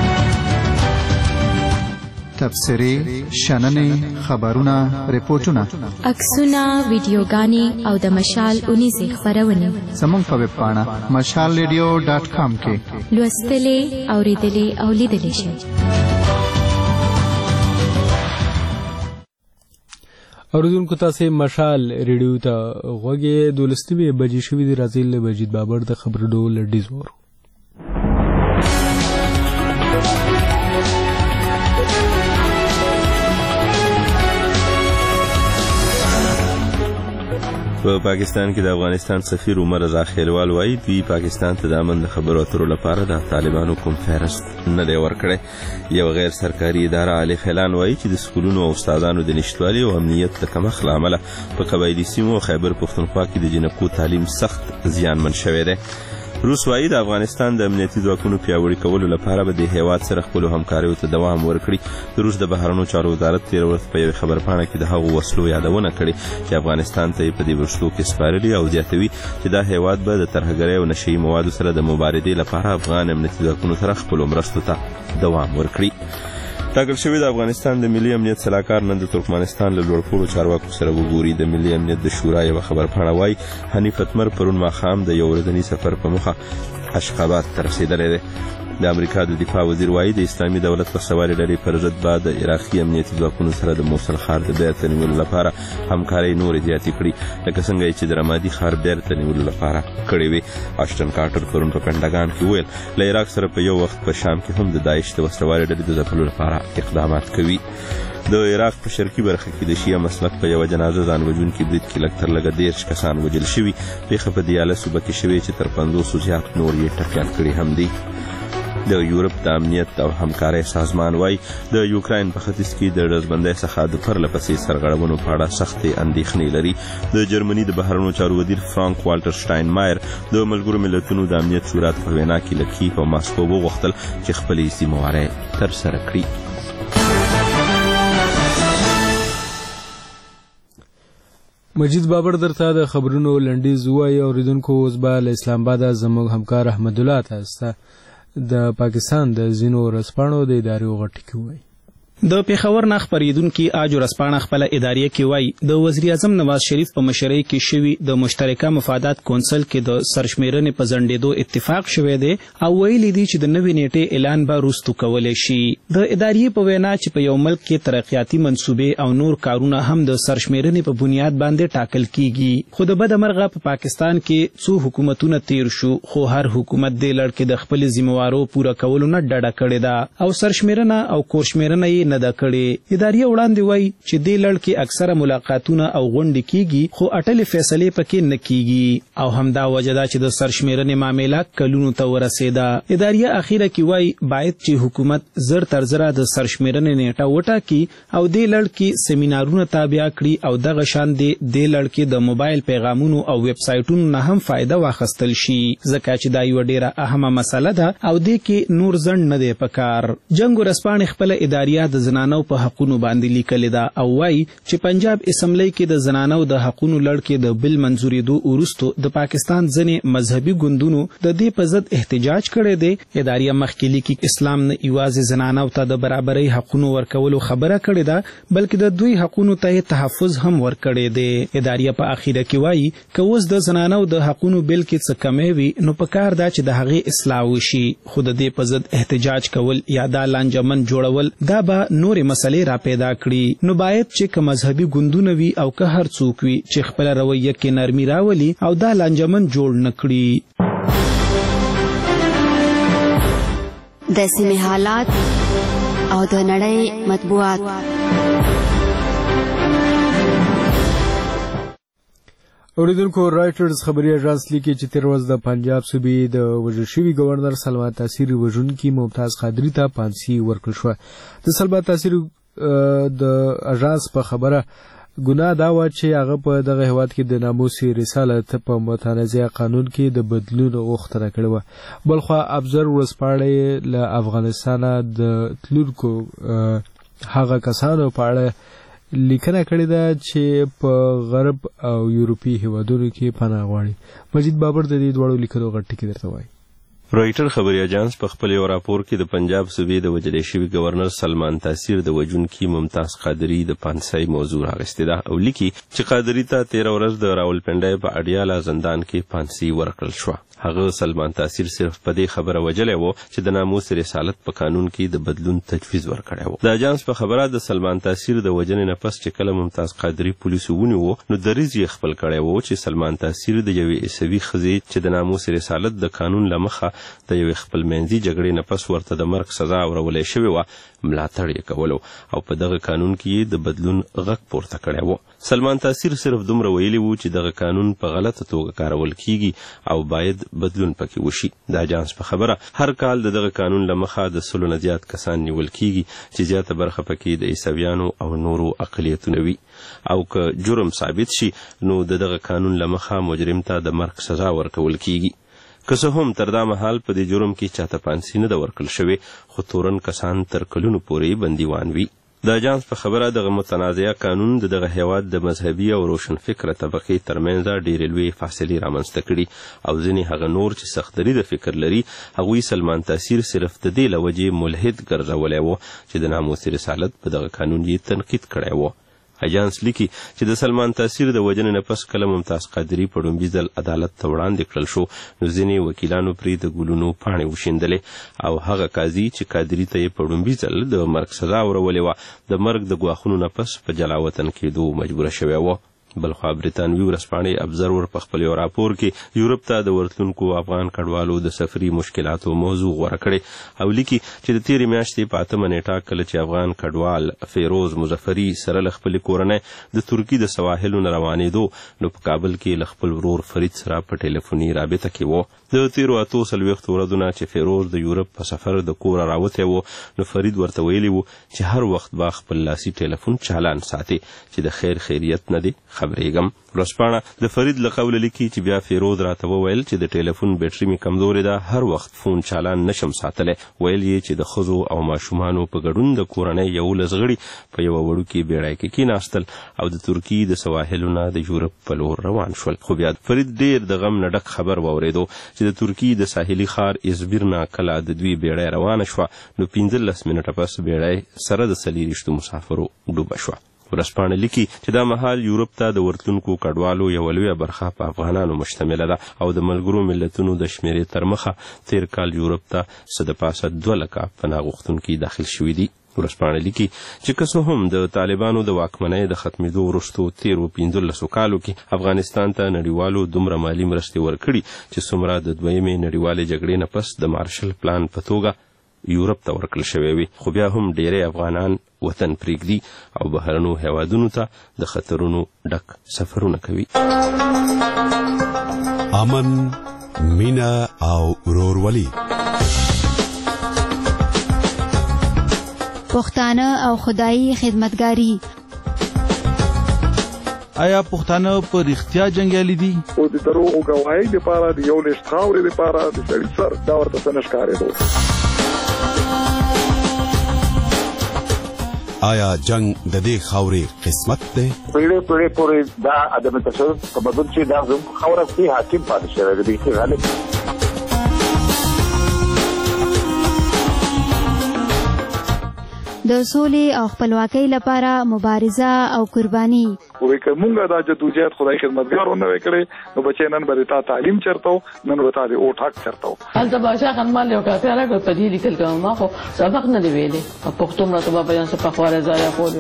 تبصرې، شننې، خبرونه، ریپورتونه، عکسونه، ویډیوګانې او د مشال اونیزې خپرونې زموږ په ویب پاڼه mashalradio.com کې لوستلې، اوریدلې او لیدلې شئ. اوریدونکو تاسې مشال ریډیو ته غوږ 12 بجې شوي دي. راځئ له مجید بابر د خبرونو لنډیز واورو. په پاکستان کې د افغانستان سفیر عمر رضا خیلوال وایي دوی پاکستان ته د امن د خبرو اترو لپاره د طالبانو کوم فهرست نه دی ورکړی. یو غیر سرکاري اداره الف اعلان وایي چې د سکولونو او استادانو د نشتوالي او امنیت د کمښت له امله په قبایلي سیمو او خیبر پښتونخوا کې د جنکو تعلیم سخت زیانمن شوی دی. روس وایي د افغانستان د امنیتي ځواکونو پیاوړي کولو لپاره به د هیواد سره خپلو همکاریو ته دوام ورکړي. د روس د بهرنیو چارو وزارت تېره ورځ په یوې خبرپاڼه کې د هغو وسلو یادونه کړې چې افغانستان ته یې په دې وسلو کې سپارلي او زیاتوي چې دا هیواد به د ترهګرۍ او نشهیي موادو سره د مبارزې لپاره افغان امنیتي ځواکونو سره خپلو مرستو ته دوام ورکړي. ټاکل شوی د افغانستان د ملي امنیت سلاکار نن د ترکمنستان له لوړپوړو چارواکو سره وګوري. د ملي امنیت د شورا یوه خبرپاڼه وایي حنیف اتمر پرون ماښام د یو ورځني سفر په موخه اشخاباد ته رسېدلی دی. د امریکا د دفاع وزیر وایي د اسلامي دولت وسوالې ډلې پر ضد به د عراقي امنیتي ځواکونو سره د موصل ښار د بیرته نیولو لپاره همکارۍ نورې زیاتې کړي لکه څنګه چې د رمادي ښار بیرته نیولو لپاره کړې وې. اشټن کارټر پرون په پنټاګان کې وویل له عراق سره په یو وخت په شام کې هم د داعش د وسلوالې ډلې د ځپلو لپاره اقدامات کوي. د عراق په شرقي برخه کې د شیعه مسلک په یوه جنازه ځان وژونکي برید کې لږ تر لږه 13 کسان وژل شوي. پیښه په دیاله صوبه کې شوې چې تر 500 زیات نور یې ټپیان کړي هم دي. د یورپ د امنیت او همکارۍ سازمان وایي د یوکراین په ختیځ کې د ډزبندۍ څخه د پرله پسې سرغړونو په اړه سختې اندېښنې لري. د جرمني د بهرنیو چارو وزیر فرانک والټر شټاینمایر د ملګرو ملتونو د امنیت شورا په وینا کې له کیف او ماسکو وغوښتل چې خپلې ذمهوارۍ ترسره کړي. مجید بابر درته د خبرونو لنډیز وایي. اوریدونکو اوس به له اسلام آباده زموږ همکار احمد الله تاسو د پاکستان د ځینو ورځپاڼو د ادارې غټکی وایي. د پیښور نه خپریدونکي آج ورځپاڼه خپل ادارې کې وایي د وزیر اعظم نواز شریف په مشرۍ کې شوی د مشترکه مفادات کونسل کې د سرشمیرنې په ځنډېدو اتفاق شوی دی او ویلي دي چې د نوې نیټې اعلان به وروستو کولی شي. د ادارې په وینا چې په یو ملک کې ترقیاتي منصوبې او نور کارونه هم د سرشمیرنې په بنیاد باندې ټاکل کیږي. خو د بده مرغه په پاکستان کې څو حکومتونه تیر شو خو هر حکومت دې لړ کې د خپل ذمہوارو پوره کولو نه ډډه کړې ده او سرشمیرنه او کورشمیرنه یې نه ده کړې. ادارې وړاندې وایي چې دې لړ کې اکثره ملاقاتونه او غونډې کیږي خو اټلې فیصلې پکې نه کیږي او همدا وجه ده چې د سرشمیرنې معامله کلونو ته ورسېده. ادارې اخیره کې وایي باید چې حکومت زر تر زره د سرشمیرنې نیټه وټاکي او دې لړ کې سیمینارونه تابع کړي او دغه شان دې لړ کې د موبایل پیغامونو او ویب سایټونو نه هم فایده واخیستل شي ځکه چې دا یوه ډیره اهمه مسله ده او دې کې نور ځنډ نه دی پکار. جنګ ورځپاڼې خپله اداریه د زنانو په حقونو باندې لیکلې ده او وایي چې پنجاب اسمبلی کې د زنانو د حقونو لړ کې د بل منظورېدو وروستو د پاکستان ځینې مذهبي ګوندونو د دې په ضد احتجاج کړی دی. اداریه مخکې لیکي اسلام نه یوازې زنانو ته د برابرۍ حقونو ورکولو خبره کړې ده بلکې د دوی حقونو ته تحفظ هم ورکړی دی. اداریه په اخیره کې وایي که اوس د زنانو د حقونو بل کې څه کمی وي نو پکار ده چې د هغې اصلاح وشي خو د دې په ضد احتجاج کول یا دا لانجمن جوړول دا به نورې مسلې را پیدا کړي. نو باید چې که مذهبي ګوندونه وي او که هر څوک وي چې خپله رویه کې نرمي راولي او دا لانجمن جوړ نه کړي. د سیمې حالات او د نړۍ مطبوعات. اوریدونکو رائټرز خبري اژانس لیکي چې تیر ورځ د پنجاب صوبې د وژل شوي گورنر سلمان تاثیر وژونکي ممتاز قادری ته پانسي ورکړل شوه. د سلمان تاثیر د اژانس په خبره ګناه دا وه چې هغه په دغه هیواد کې د ناموسي رسالت په متنازع قانون کې د بدلون غوښتنه کړې وه. بلخوا ابزر ورځپاڼې له افغانستانه د تلونکو هغه کسانو په اړه لیکنه کړې ده چې په غرب او یورپي هیوادونو کې پناه غواړي. مجید بابر د دې دواړو لیکنو غټ ټکي درته وایي. رائټر خبري اژانس په خپل یو راپور کې د پنجاب صوبې د وژل شوي گورنر سلمان تاثیر د وژونکي ممتاز قادری د پانسۍ موضوع راغستې ده او لیکي چې قادری ته 13 ورځ د راولپنډۍ په اډیاله زندان کې پانسي ورکړل شوه. هغه سلمان تاثیر صرف په دې خبره وجلی و چې د ناموس رسالت په قانون کې د بدلون تجویز ورکړی و. د اجانس په خبره د سلمان تاثیر د وجنې نه پس چې کله ممتاز قادری پولیسو ونیو نو دریځ یې خپل کړی و چې سلمان تاثیر د یوې عیسوي ښځې چې د ناموس رسالت د قانون له مخه د یوې خپلمنځي جګړې نه پس ورته د مرګ سزا اورولی شوې وه ملاتړ یې کولو او په دغه قانون کې یې د بدلون غږ پورته کړی و. سلمان تاثیر صرف دومره ویلي و چې دغه قانون په غلطه توګه کارول کیږي او باید بدلون پکې وشي. د اجانس په خبره هر کال د دغه قانون له مخه د 100 نه زیات کسان نیول کیږي چې زیاته برخه پکې د عیسویانو او نورو اقلیتونو وي او که جرم ثابت شي نو دغه قانون له مخه مجرم ته د مرګ سزا ورکول کیږي. که څه هم تر دا مهال په دې جرم کې چاته پانسي نه ده ورکړل شوې خو تورن کسان تر کلونو پورې بندیوان وي. د اجانس په خبره دغه متنازعه قانون د دغه هیواد د مذهبي او روشن فکره طبقې ترمنځ ډېرې لوی فاصلې رامنځته کړي او ځینې هغه نور چې سختري د فکر لري هغوی سلمان تاثیر صرف د دې له وجې ملحد ګرځولی و چې د ناموس رسالت په دغه قانون یې تنقید کړی و. اجانس لیکي چې د سلمان تاثیر د وجنې نه پس کله ممتاز قادری په ډومبي ځل عدالت ته وړاندې کړل شو نو ځینې وکیلانو پرې د ګلونو پاڼې وشیندلې او هغه قاضي چې قادري ته یې په ډومبي ځل د مرګ سزا ورولې وه د مرګ د ګواښونو نه پس په جلا وطن کېدو مجبوره شوې وه. بلخوا بریتانوي ورځپاڼې ابزرور په خپل یو راپور کې یورپ ته د ورتلونکو افغان کډوالو د سفري مشکلاتو موضوع غوره کړې او لیکي چې د تېرې میاشتې په 8 نیټه کله چې افغان کډوال فیروز مظفري سره له خپلې کورنۍ د ترکي د سواحلو نه روانېدو نو په کابل کې له خپل ورور فرید سره په ټلیفوني رابطه کې و. د تېرو 48 ورځو نه چې فیروز د یورپ په سفر د کوره راوتی و نو فرید ورته ویلي و چې هر وخت به خپل لاسي ټلیفون چالان ساتي چې د خیر خیریت نه دی خبرېږم. ورځپاڼه د فرید له قوله لیکي چې بیا فیروز راته وویل چې د ټلیفون بیټري مې کمزورې ده هر وخت فون چالان نشم ساتلی. ویل یې چې د ښځو او ماشومانو په ګډون د کورنۍ 11 غړي په یوه وړوکي بیړۍ کې کېناستل او د ترکي د سواحلو نه د یورپ په لور روان شول. خو بیا فرید ډېر د غم نه ډک خبر واورېدو چې د ترکي د ساحلي ښار ازمیر نه کله د دوی بیړۍ روانه شوه نو 15 منټه پس بیړۍ سره د 24 مسافرو ډوبه شوه. ورځپاڼه لیکي چې دا مهال یورپ ته د ورتلونکو کډوالو یوه لویه برخه په افغانانو مشتمله ده او د ملګرو ملتونو د شمېرې تر مخه تېر کال یورپ ته څه د پاسه 2 لکه پناه غوښتونکي داخل شوي دي. ورځپاڼه لیکي چې که څه هم د طالبانو د واکمنۍ د ختمېدو وروستو تېرو 15 کالو کې افغانستان ته نړیوالو دومره مالي مرستې ورکړي چې څومره د دویمې نړیوالې جګړې نه پس د مارشل پلان په توګه یورپ ته ورکړل شوی وي خو بیا هم ډېری افغانان وطن پرېږدي او بهرنو هیوادونو ته د خطرونو ډک سفرونه کوي. امن، مینه او ورورولي پښتانه او خدایي خدمتګاري آیا پښتانه په رښتیا جنګیالي دي؟ او د دروغو ګواهۍ دپاره د یو لیست خاورې دپاره د سړي سر دا ورته څه نه ښکارېدو. آیا جنگ د دې خاورې قسمت دی؟ پیړۍ پورې دا عدم تشدد تمدن چې دا زموږ خاوره کې حاکم پاتې شوی دی غالب. د سولې او خپلواکۍ لپاره مبارزه او قرباني. وې که مونږ دا جدوجہد خدای خدمتګار ونه وکړي نو بچی نن به تا تعلیم چرته نن به تا د اوټ حق چرته. هلته بادشاه خانمان یو کافي راغی په دې لیکل کوم ما خو سبق نه دی ویلي په پښتو مرته به بیان څه په خواره ځای خوري.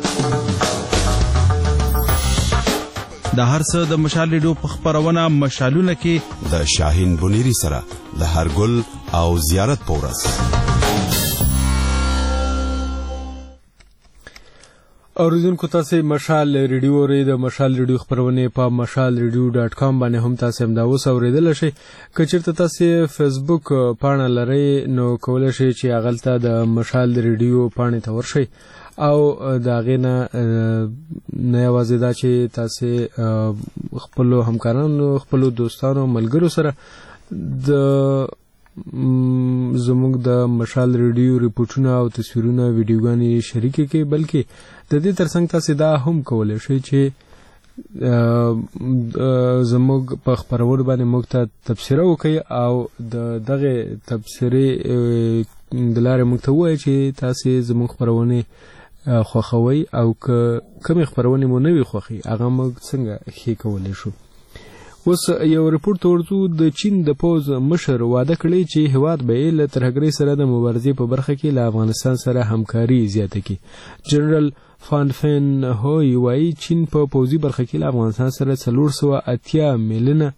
د هر څه د مشال ریډیو په خبرونه مشالونه کې د شاهین بنيري سره د هرګل او زیارت پورس. اوریدونکو تاسو مشال ریډیو ری د مشال ریډیو خبرونه په mashalradio.com باندې هم تاسو هم دا اوس اوریدل شئ. که چیرته تاسو فیسبوک پاڼه لرئ نو کولای شئ چې هغه ته د مشال ریډیو پاڼه ته ورشئ او دا غینه نه یوازې دا چې تاسو خپل همکارانو خپل دوستانو ملګرو سره د زموږ د مشال ریډیو ریپورتونه او تصویرونه ویډیوګانې شریک کړئ بلکې د دې ترڅنګ تاسو دا هم کولای شئ چې زموږ په خبرونه باندې موږ ته تبصره وکړئ او دغه تبصره د لارې موږ ته ووایئ چې تاسو زموږ خبرونه خوښوئ او که کومې خبرونه مو نه وي خوښې هغه موږ څنګه ښې کولی شو. اوس یو رپورت ورته د چین د پوز مشر واده کړی چې هواد به له ترهګرۍ سره د مبارزې په برخه کې له افغانستان سره همکاري زیاته کړي. جنرال فان فین هوی وایي چین په پوزي برخه کې له افغانستان سره 480 میلیونه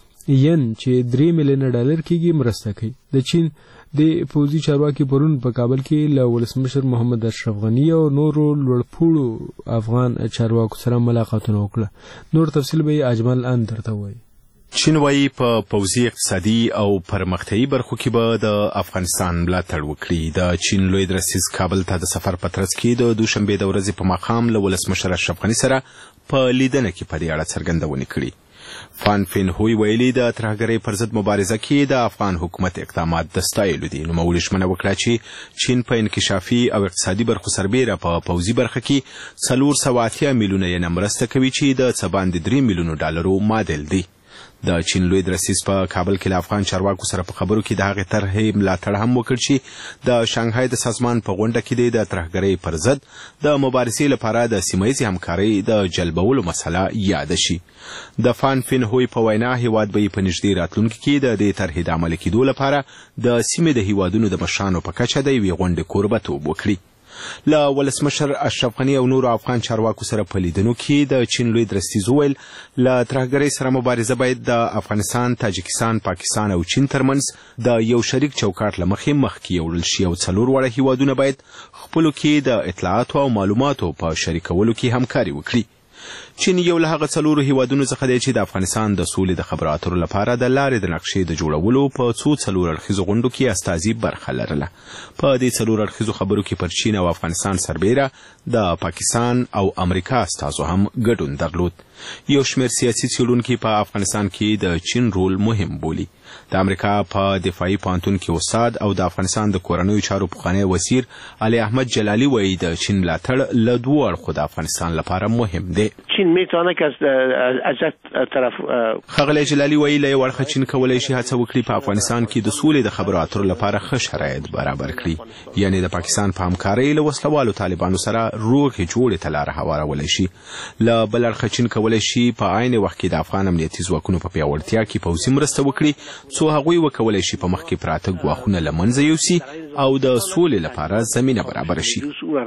ین چې 3 میلیونه ډالر کېږي مرسته کوي. د چین د پوزي چارواکي پرون په کابل کې له ولسمشر محمد اشرف غنی او نورو لوړپوړو افغان چارواکو سره ملاقاتونه وکړه. نور تفصیل به اجمل ان درته وایي. چین وایي په پوځي اقتصادي او پرمختیایي برخو کې به د افغانستان ملاتړ وکړي. د چین لوی درسیز کابل ته د سفر په ترڅ کې د دوشنبې د ورځې په ماښام له ولسمشر اشرف غني سره په لیدنه کې په دې اړه څرګندونې کړي. فان فین هوی ویلي د ترهګرۍ پر ضد مبارزه کې د افغان حکومت اقدامات د ستایلو دي. نوموړي ژمنه وکړه چې چین په انکشافي او اقتصادي برخو سربیره په پوځي برخه کې 480 میلیونه یې مرسته کوي چې د څه باندې 3 میلیونو ډالرو معادل دي. د چین لوی درسیز په کابل کې له افغان چارواکو سره په خبرو کې د هغې طرحې ملاتړ هم وکړ چې د شانګهای د سازمان په غونډه کې د ترهګرۍ پر ضد د مبارزې لپاره د سیمهییزې همکارۍ د جلبولو مسله یاده شي. د فان فین هوی په وینا هیواد به په نږدې راتلونکي کې د دې طرحې د عملي کېدو لپاره د سیمې د هیوادونو د مشرانو په کچه د یوې غونډې کوربهتوب وکړي. له ولسمشر اشرف غني او نورو افغان چارواکو سره په لیدنو کې د چین لوی درستیز وویل له ترهګرۍ سره مبارزه باید د افغانستان، تاجکستان، پاکستان او چین ترمنځ د یو شریک چوکاټ له مخې مخکې یوړل شي او 4 واړه هیوادونه باید خپلو کې د اطلاعاتو او معلوماتو په شریکولو کې همکاري وکړي. چین یو له هغه 4 هیوادونو څخه دی چې د افغانستان د سولې د خبرو اترو لپاره د لارې د نقشې د جوړولو په 4 اړخیزو غونډو کې استازي برخه لرله. په دې 4 اړخیزو خبرو کې پر چین او افغانستان سربیره د پاکستان او امریکا استازو هم ګډون درلود. یو شمېر سیاسي څېړونکي په افغانستان کې د چین رول مهم بولي. د امریکا په دفاعي پوهنتون کې استاد او د افغانستان د کورنیو چارو پخوانی وزیر علي احمد جلالی وایي د چین ملاتړ له 2 اړخو د افغانستان لپاره مهم دی. چین میتونه که از طرف ښاغلی جلالی وایي له یو اړخه چین کولی شي هڅه وکړي په افغانستان کې د سولې د خبرو اترو لپاره ښه شرایط برابر کړي، یعنې د پاکستان په همکارۍ له وسلوالو طالبانو سره روغې جوړې ته لاره هوارولی شي. له بل اړخه چین کولی شي په عین وخت کې د افغان امنیتي ځواکونو په پیاوړتیا کې پوځي مرسته وکړي څو هغوی وکولی شي په مخکې پراته ګواښونه له منځه یوسي او د سولې لپاره زمینه برابره شي.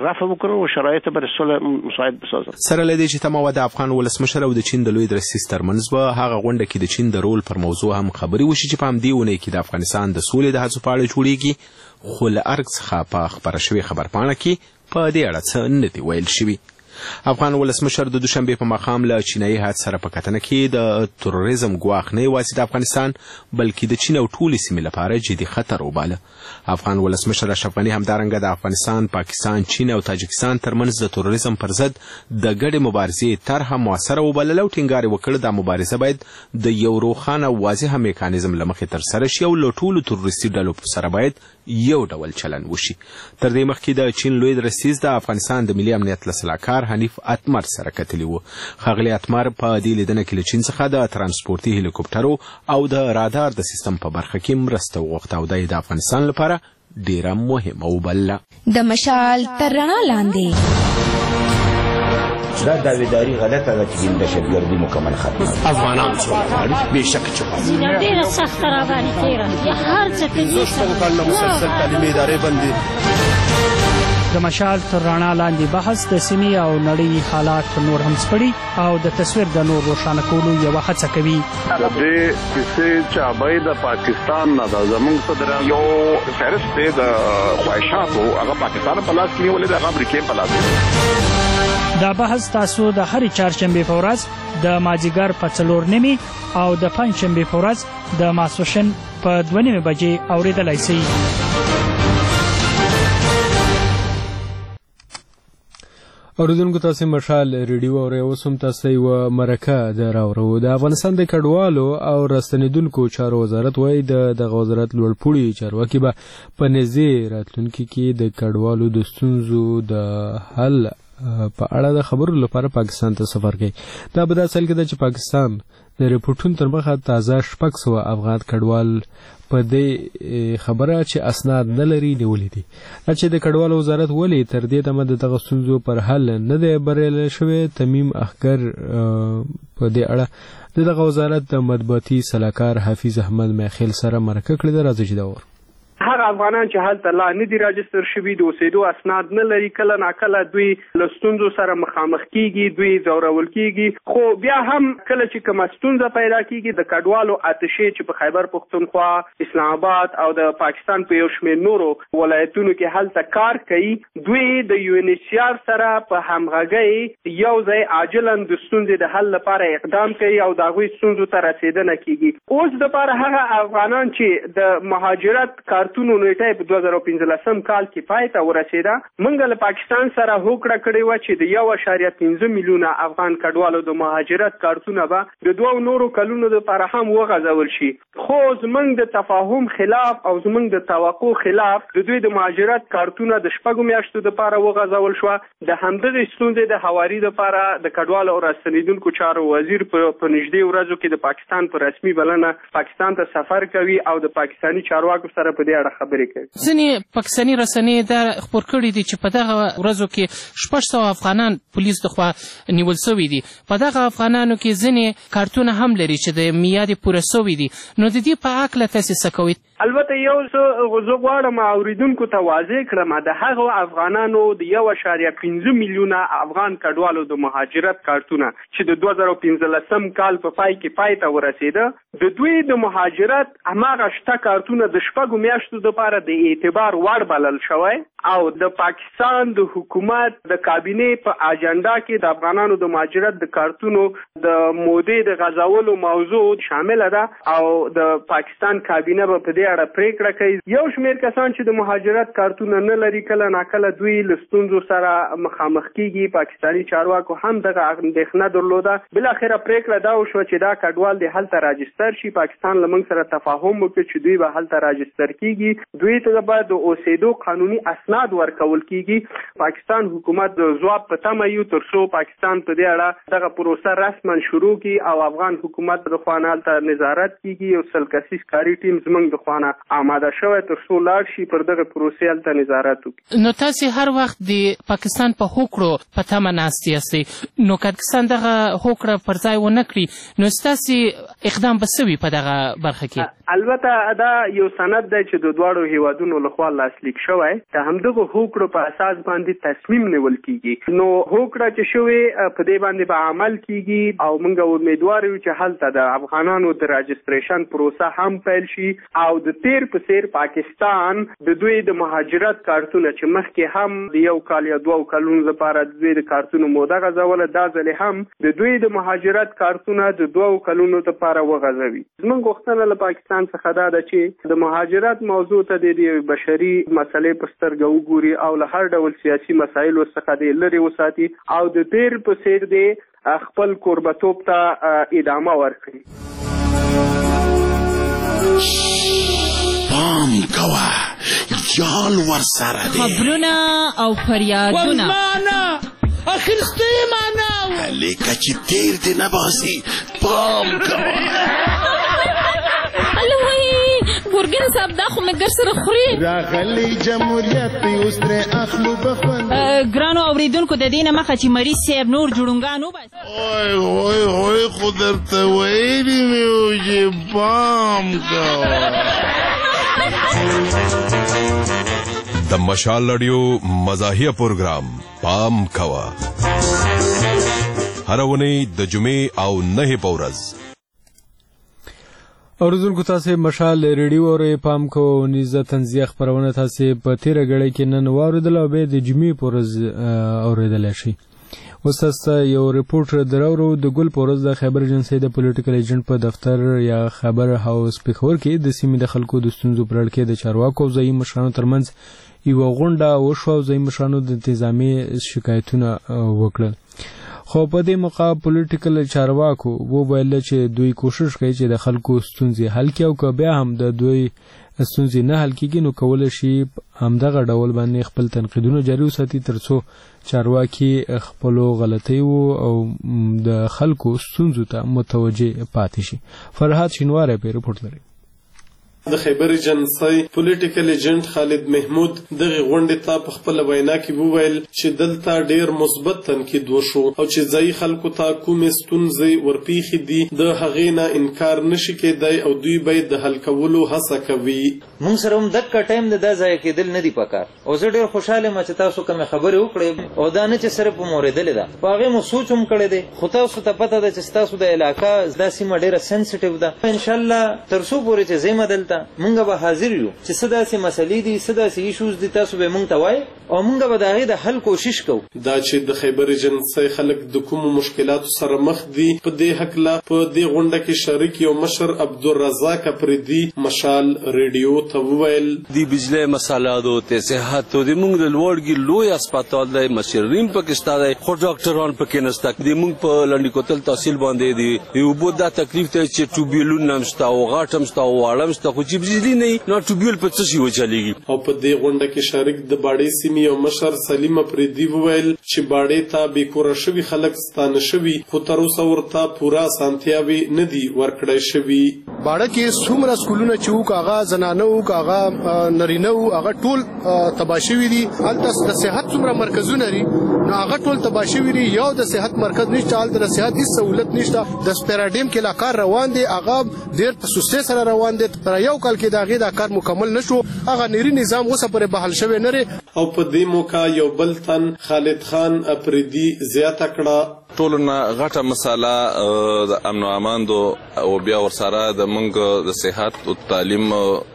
سره له دې چې تمه وه د افغان ولسمشر او د چین د لوی درستیز ترمنځ به هغه غونډه کې د چین د رول پر موضوع هم خبرې وشي چې په همدې اونۍ کې د افغانستان د سولې د هڅو په اړه جوړیږي، خو له ارګ څخه په خپره شوې خبرپاڼه کې په دې اړه څه نه دي ویل شوي. افغان ولسمشر د دوشنبې په ماښام له چینایي هیات سره په کتنه کې د تروریزم ګواښ نه یوازې د افغانستان بلکې د چین او ټولې سیمې لپاره جدي خطر وباله. افغان ولسمشر اشرف غني همدارنګه د افغانستان، پاکستان، چین او تاجکستان ترمنځ د تروریزم پر ضد د ګډې مبارزې طرحه موثره وبلله او ټینګار یې وکړ دا مبارزه باید د یو روښانه او واضحه میکانیزم له مخې ترسره شي او له ټولو تروریستي ډلو سره باید یو ډول چلن وشي. تر دې مخکې د چین لوی درستیز د افغانستان د ملي امنیت له سلاکار حنیف اتمر سره کتلی و. ښاغلی اتمر په دې لیدنه کې له چین څخه د ترانسپورتي هلیکوپټرو او د رادار د سیستم په برخه کې مرسته وغوښته او د افغانستان لپاره ډیره مهمه وبلله. د مشال تر رڼا لاندې دا داویداری غلطه ده چې د دهشتګردي مکمل ختمه افغانان څوک غواړي بېشکه چې ډېره سخته راباندې تېره هر څه کوي. 2 کالونه مسلسل تعلیمي ادارې بندي. د مشال تر رڼا لاندې بحث د سیمې او نړۍ حالات نور هم سپړي او د تصویر د نور روښانه کولو یوه هڅه کوي. د دې کیسې چابۍ د پاکستان نه ده. زموږ صدر یو فهرست دی د خواهشاتو، هغه پاکستان په لاس کې نیولې ده، هغه امریکې په لاس کې. دا بحث تاسو د هرې چهارشنبې په ورځ د مازدیګر په 4:30 او د پنجشنبې په ورځ د ماسپښین په 2:30 بجې اورېدلی شئ. اوریدونکو تاسو مشال ریډیو او اوس هم تاسو یو مرکه دراورو. د افغانستان د کډوالو او راستنیدونکو چارو وزارت وایي د وزارت لوړپوړي چارواکي به په نږدې راتلونکي کې د کډوالو د ستونزو د حل په اړه د خبرو لپاره پاکستان ته سفر کوي. دا به د اصل کې د پاکستان د ریپورټونو تر مخه تازه 600 افغان کډوال په دې خبره چې اسناد نه لري نیولې دي. چې د کډوالو وزارت ولې تر دې دمه د دغه ستونزو پر حل نه دی بریالی شوی. تمیم اخګر په دې اړه دغه وزارت د مطبوعاتي سلاکار حافظ احمد میخیل سره مرکه کړې ده. راځي چې دا ور هغه افغانان چې هلته لا نه دي راجستر شوي د اوسېدو اسناد نه لري کله ناکله دوی له ستونزو سره مخامخ کیږي دوی ځورول کیږي خو بیا هم کله چې کومه ستونزه پیدا کیږي د کډوالو آتشې چې په خیبر پښتونخوا اسلام آباد او د پاکستان په یو شمېر نورو ولایتونو کې هلته کار کوي دوی د UNHCR سره په همغږۍ یو ځای عاجلا د ستونزې د حل لپاره اقدام کوي او د هغوی ستونزو ته رسېدنه کیږي. اوس دپاره هغه افغانان چې د مهاجرت کارتونو نیټه په 2015 کال کې پای ته ورسېده موږ له پاکستان سره هوکړه کړې وه چې د 1.5 میلیونه افغان کډوالو د مهاجرت کارتونه به د 2 نورو کلونو دپاره هم وغځول شي خو زموږ د تفاهم خلاف او زموږ د توقع خلاف د دوی د مهاجرت کارتونه د 6 میاشتو دپاره وغځول شوه. د همدغې ستونزې د هواري دپاره د کډوالو او راستنېدونکو چارو وزیر په نږدې ورځو کې د پاکستان په رسمي بلنه پاکستان ته سفر کوي او د پاکستاني چارواکو سره په دې اړه خبرې کوي. ځینې پاکستاني رسنۍ دا خبر کړي دي چې په دغه ورځو کې 600 افغانان پولیس د خوا نیول شوي دي. په دغه افغانانو کې ځینې کارتونه هم لري چې د میادې پوره شوي دي. نو د دې په هکله تاسې څه کوئ؟ البته یو څه زه غواړم اوریدونکو ته واضح کړم د هغو افغانانو د 1.5 میلیونه افغان کډوالو د مهاجرت کارتونه چې د 2015 کال په پای کې پای ته ورسېده د دوی د مهاجرت هماغه شته کارتونه د 6 میاشتو دپاره د اعتبار وړ بلل شوی او د پاکستان د حکومت د کابینې په اجنډا کې د افغانانو د مهاجرت د کارتونو د مودې د غځولو موضوع شامل ده او د پاکستان کابینه په دې اړه پریکړه کوي. یو شمېر کسان چې د مهاجرت کارتونه نه لري کله ناکله دوی له ستونزو سره مخامخ کیږي. پاکستاني چارواکو هم دغه اندېښنه درلوده. بالاخره پریکړه دا وشوه چې دا کډوال د هلته راجستر شي. پاکستان له موږ سره تفاهم وکړي چې دوی به هلته راجستر کیږي. دوی ته به د اوسېدو قانوني اسناد ورکول کیږي. پاکستان حکومت د ځواب په تمه یو تر څو پاکستان په دې اړه دغه پروسه رسما شروع کړي او افغان حکومت د خوا نه هلته نظارت کیږي. یو 100 کسیز کاري ټیم زموږ د خوا آماده شوی تر څو لاړ شي پر دغه پروسې هلته نظارت وکړي. نو تاسې هر وخت د پاکستان په هوکړو په تمه ناستې یاستئ نو که پاکستان دغه هوکړه پر ځای ونه کړي نو ستاسې اقدام به څه وي په دغه برخه کې؟ البته دا یو سند دی چې د دواړو هیوادونو لخوا لاسلیک شوی د همدغه هوکړو په اساس باندې تصمیم نیول کیږي. نو هوکړه چې شوې په دې باندې به عمل کیږي او موږ امیدوار یو چې هلته د افغانانو د راجستریشن پروسه هم پیل شي او د تیر په څیر پاکستان د دوی د مهاجرت کارتونه چې مخکې هم د 1 کال یا 2 کلونو لپاره د دوی د کارتونو موده غځوله دا ځلې هم د دوی د مهاجرت کارتونه د 2 کلونو لپاره وغځوي. زموږ غوښتنه له پاکستان څخه دا ده چې د مهاجرت موضوع ته د بشري مسلې په سترګه وګوري او له هر ډول سیاسي مسایلو څخه د لرې وساتي او د تیر په څیر د خپل کوربتوب ته ادامه ورکړي. پام کوه جال ور سره دی خبرونه او فریادونه اخرسته معنا لیکه چې تیر دی نباسي پام کوه ګورګین صاحب دا خو مې ګر سره خوري راغلی جمهوریت اوس ترې اخلو بخوند ګرانو اورېدونکو د دې نه مخه چې مریض صاحب نور جوړونګان وباسي اوی خو درته ویلي مې وو چې پام کوه. د مشال رادیو مزاحیه پروګرام پام کوه هر اونۍ د جمعې او 9 په ورځ. اوریدونکو تاسې مشال ریډیو اورئ پام کوه ونیزه طنزیه خپرونه تاسې په تیره ګړۍ کې نن واورېدله او بیا د جمعې په ورځ اورېدلی شئ. اوس تاسو ته یو ریپورټ دراوړو. د ګل په ورځ د خیبر ایجنسۍ د پولیټیکل ایجنټ په دفتر یا خبر هاوس پېښور کې د سیمې د خلکو د ستونزو په اړه کې د چارواکو او ځایي مشرانو ترمنځ یوه غونډه وشوه او ځایي مشرانو د انتظامي شکایتونه وکړل. خو په دې موقع پولیټیکل چارواکو وویل چې دوی کوشش کوي چې د خلکو ستونزې حل کړي او که بیا هم د دوی ستونزې نه حل کېږي نو کولی شي همدغه ډول باندې خپل تنقیدونه جاري وساتي تر څو چارواکي خپلو غلطیو او د خلکو ستونزو ته متوجه پاتې شي. فرهاد شینواری په رپورټ لري. د خیبر ایجنسی پولیټیکل ایجنټ خالد محمود دغه غونډې ته په خپل وینا کې وویل چې دلته ډیر مثبت تنقید وشو او چې ځای خلکو ته کومې ستونزې ورپیښې دي د هغې نه انکار نشي کېدای او دوی باید د حل کولو هڅه کوي. موږ سره هم دغه ټایم د ځای کېدل نه دی پکار او زه ډیر خوشاله یم چې تاسو کوم خبرې وکړې او دا نه چې سره په موریدل ده په هغه مو سوچ هم کړی دی خو تاسو ته پته ده چې تاسو د علاقې د سیمه ډیره سنسټیو ده. ان شاء الله تر څو پورې چې زما دلته مونږ به حاضر یو چې څه داسې مسلې دي څه داسې ایشوز دي تاسو به مونږ ته وایي او مونږ به د هغې د حل کوشش کوو. دا چې د خیبر ایجنسی خلک د کومو مشکلاتو سره مخ دي په دې هکله په دې غونډه کې شریک یو مشر عبدالرزاق اپریدي مشال ریډیو ته وویل د بجلی مسالاتو ته صحت د مونږ د لوړګي لوی هسپتال دی مشرین پاکستان دی خو ډاکټران پکې نشته د مونږ په لنډی کوتل تحصیل باندې دی یو بو دا تکلیف ته چې ټوبیلون نمشته او غاټم شته او واړم شته خو چې بجلی نه نو ټوبیل په څه شي وچلېږي. او په دې غونډه کې شریک د باړې سیمې یو مشر سلیم اپریدي وویل چې باړې ته بېکوره شوي خلک ستانه شوي خو تر اوسه ورته پوره اسانتیاوې نه دي ورکړی شوي. باړه کې څومره سکولونه چې وو که هغه زنانه وو که هغه نرینه وو هغه ټول تباه شوي دي. هلته د صحت څومره مرکزونه دي نو هغه ټول تباه شوي دي. یو د صحت مرکز نشته هلته د صحت هېڅ سهولت نشته. د سپیراډیم کې لا کار روان دی هغه ډېر په سستۍ سره روان دی. تر یو کال کې د هغې دا کار مکمل نشو هغه نری نظام اوسه پورې بحال شوی نه دی. او په دې موقع یو بل تن خالد خان اپریدي زیاته کړه ټولو نه غټه مساله د امن او امان دو او بیا ورسره د موږ د صحت او تعلیم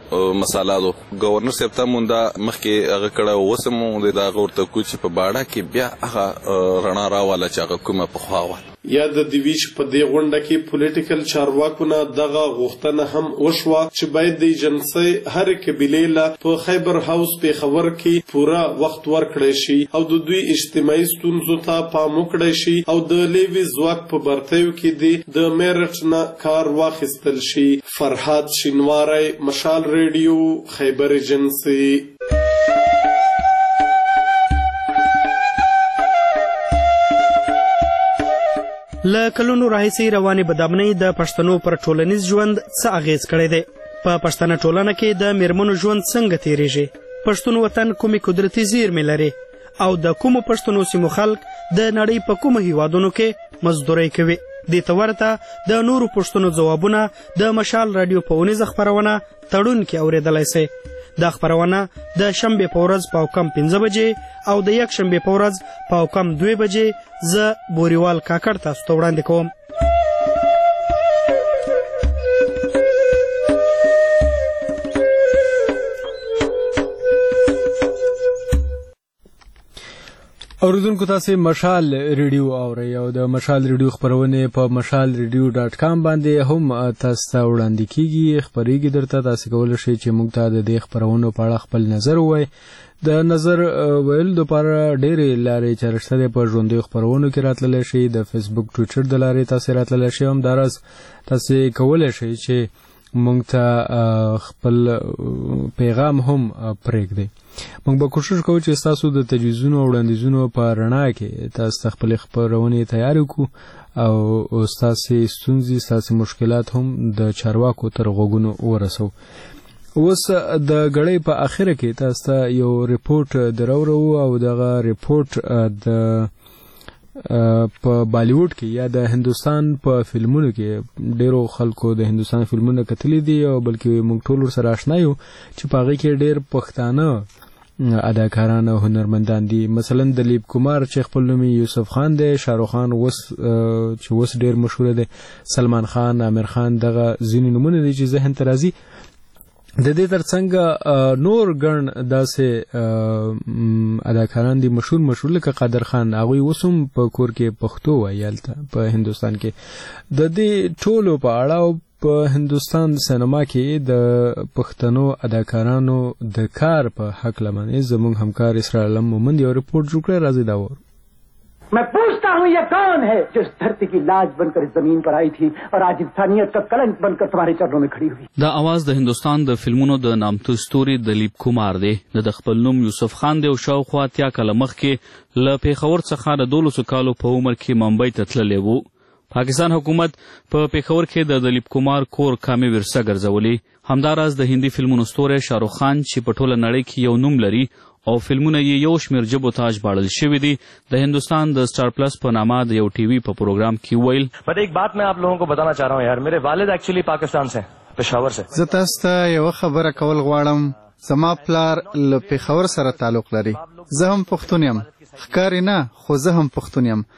مساله دو گورنر صاحب ته مونږ مخکې هغه کړه اوس هم د هغه ورته کوي چې په باړه کې بیا هغه رڼا راواله چې هغه کومه پخوا وه. یا د دوی چې په دې غونډه کې پولیټیکل چارواکو نه دغه غوښتنه هم وشوه چې باید د ایجنسۍ هرې قبیلې له په خیبر هاوس پېښور کې پوره وخت ورکړی شي او د دوی اجتماعي ستونزو ته پام وکړی شي او د لیوي ځواک په برتیو کې دې د میرټ نه کار واخیستل شي. فرهاد شینواری مشال ریډیو خیبر ایجنسۍ. له کلونو راهیسې روانې بدامنۍ د پښتنو پر ټولنیز ژوند څه اغیز کړی دی؟ په پښتنه ټولنه کې د میرمنو ژوند څنګه تیریږي؟ پښتون وطن کومې قدرتي زیرمې لري او د کومو پښتنو سیمو خلک د نړۍ په کومو هیوادونو کې مزدورۍ کوي؟ دې ته ورته د نورو پښتنو ځوابونه د مشال راډیو په اونیزه خپرونه تړون کې اورېدلی سئ. دا خپرونه د شنبې په ورځ په اوکم 5 بجې او د یکشنبې په ورځ په اوکم 2 بجې زه بوریوال کاکړ تاسو ته وړاندې کوم. اوریدونکو تاسو مشال ریډیو اورئ او د مشال ریډیو خپرونې په mashalradio.com باندې هم تاسو ته وړاندې کیږي خبرېږي درته تاسو کولی شئ چې موږ ته د دې خپرونو په اړه خپل نظر ووایئ. د نظر ویل دپاره ډېرې لارې چې رشته دی په ژوندیو خپرونو کې راتللی شئ د فیسبوک ټویټر د لارې تاسې راتللی شئ همداراز تاسې کولی شئ چې موږ ته خپل پیغام هم پرېږدئ. موږ به کوشش کوو چې ستاسو د تجویزونو او وړاندیزونو په رڼا کې تاسو ته خپلې خپرونې تیارې کړو او ستاسې ستونزې ستاسې مشکلات هم د چارواکو تر غوږونو ورسوو. اوس د غړۍ په اخره کې تاسو ته یو ریپورټ دراوړو او دغه ریپورټ د په بالیوډ کې یا د هندوستان په فلمونو کې ډیرو خلکو د هندوستان فلمونه کتلي دي او بلکې موږ ټول سره آشنا یو چې په هغې کې ډیر پښتانه اداکاران او هنرمندان دي. مثلا دلیپ کمار چې خپل نوم یوسف خان دی، شاهرخ خان چې اوس ډیر مشهور دی، سلمان خان، عامر خان، دغه ځینې نومونه دي چې ذهن ته راځي. د دې ترڅنګ نور ګڼ داسې اداکاران دي مشهور لکه قادر خان، هغوی اوس هم په کور کې پښتو وایي هلته په هندوستان کې. د دې ټولو په اړه او په هندوستان سینما کې د پښتنو اداکارانو د کار په هکله باندې زموږ همکار اسرائیل مومند یو ریپورټ جوړ کړی، راځئ دا وورو. मैं पूछता हूँ ये कौन है जो इस धरती की लाज बनकर इस जमीन पर आई थी और आज इंसानियत का कलंक बनकर तुम्हारे चरणों में खड़ी हुई। دا आवाज د هندستان د فلمونو د نامتو ستوري دلیپ کومار دی. د خپل نوم یوسف خان دی او شاوخوا 80 کاله مخکې له پیښور څخه د 12 کالو په عمر کې ممبئی ته تللی و. پاکستان حکومت په پیښور کې د دلیپ کومار کور کامې ورثه ګرځولې. همداراز د هندي فلمونو ستوری شاهرخ خان چې په ټوله نړۍ کې یو نوم لري او فلمونه یې یو شمېر ژبو ته ژباړل شوي دي، د هندوستان د سٹار پلس په نامه د یو ټي وي په پروګرام کې ویل. بٹ ایک بات میں آپ لوگوں کو بتانا چاہ رہا ہوں یار، میرے والد ایکچولی پاکستان سے، پشاور سے. زه تاسو ته یوه خبره کول غواړم. زما پلار له پېښور سره تعلق لري. زه هم پښتون یم. ښکاري نه، خو زه هم پښتون یم.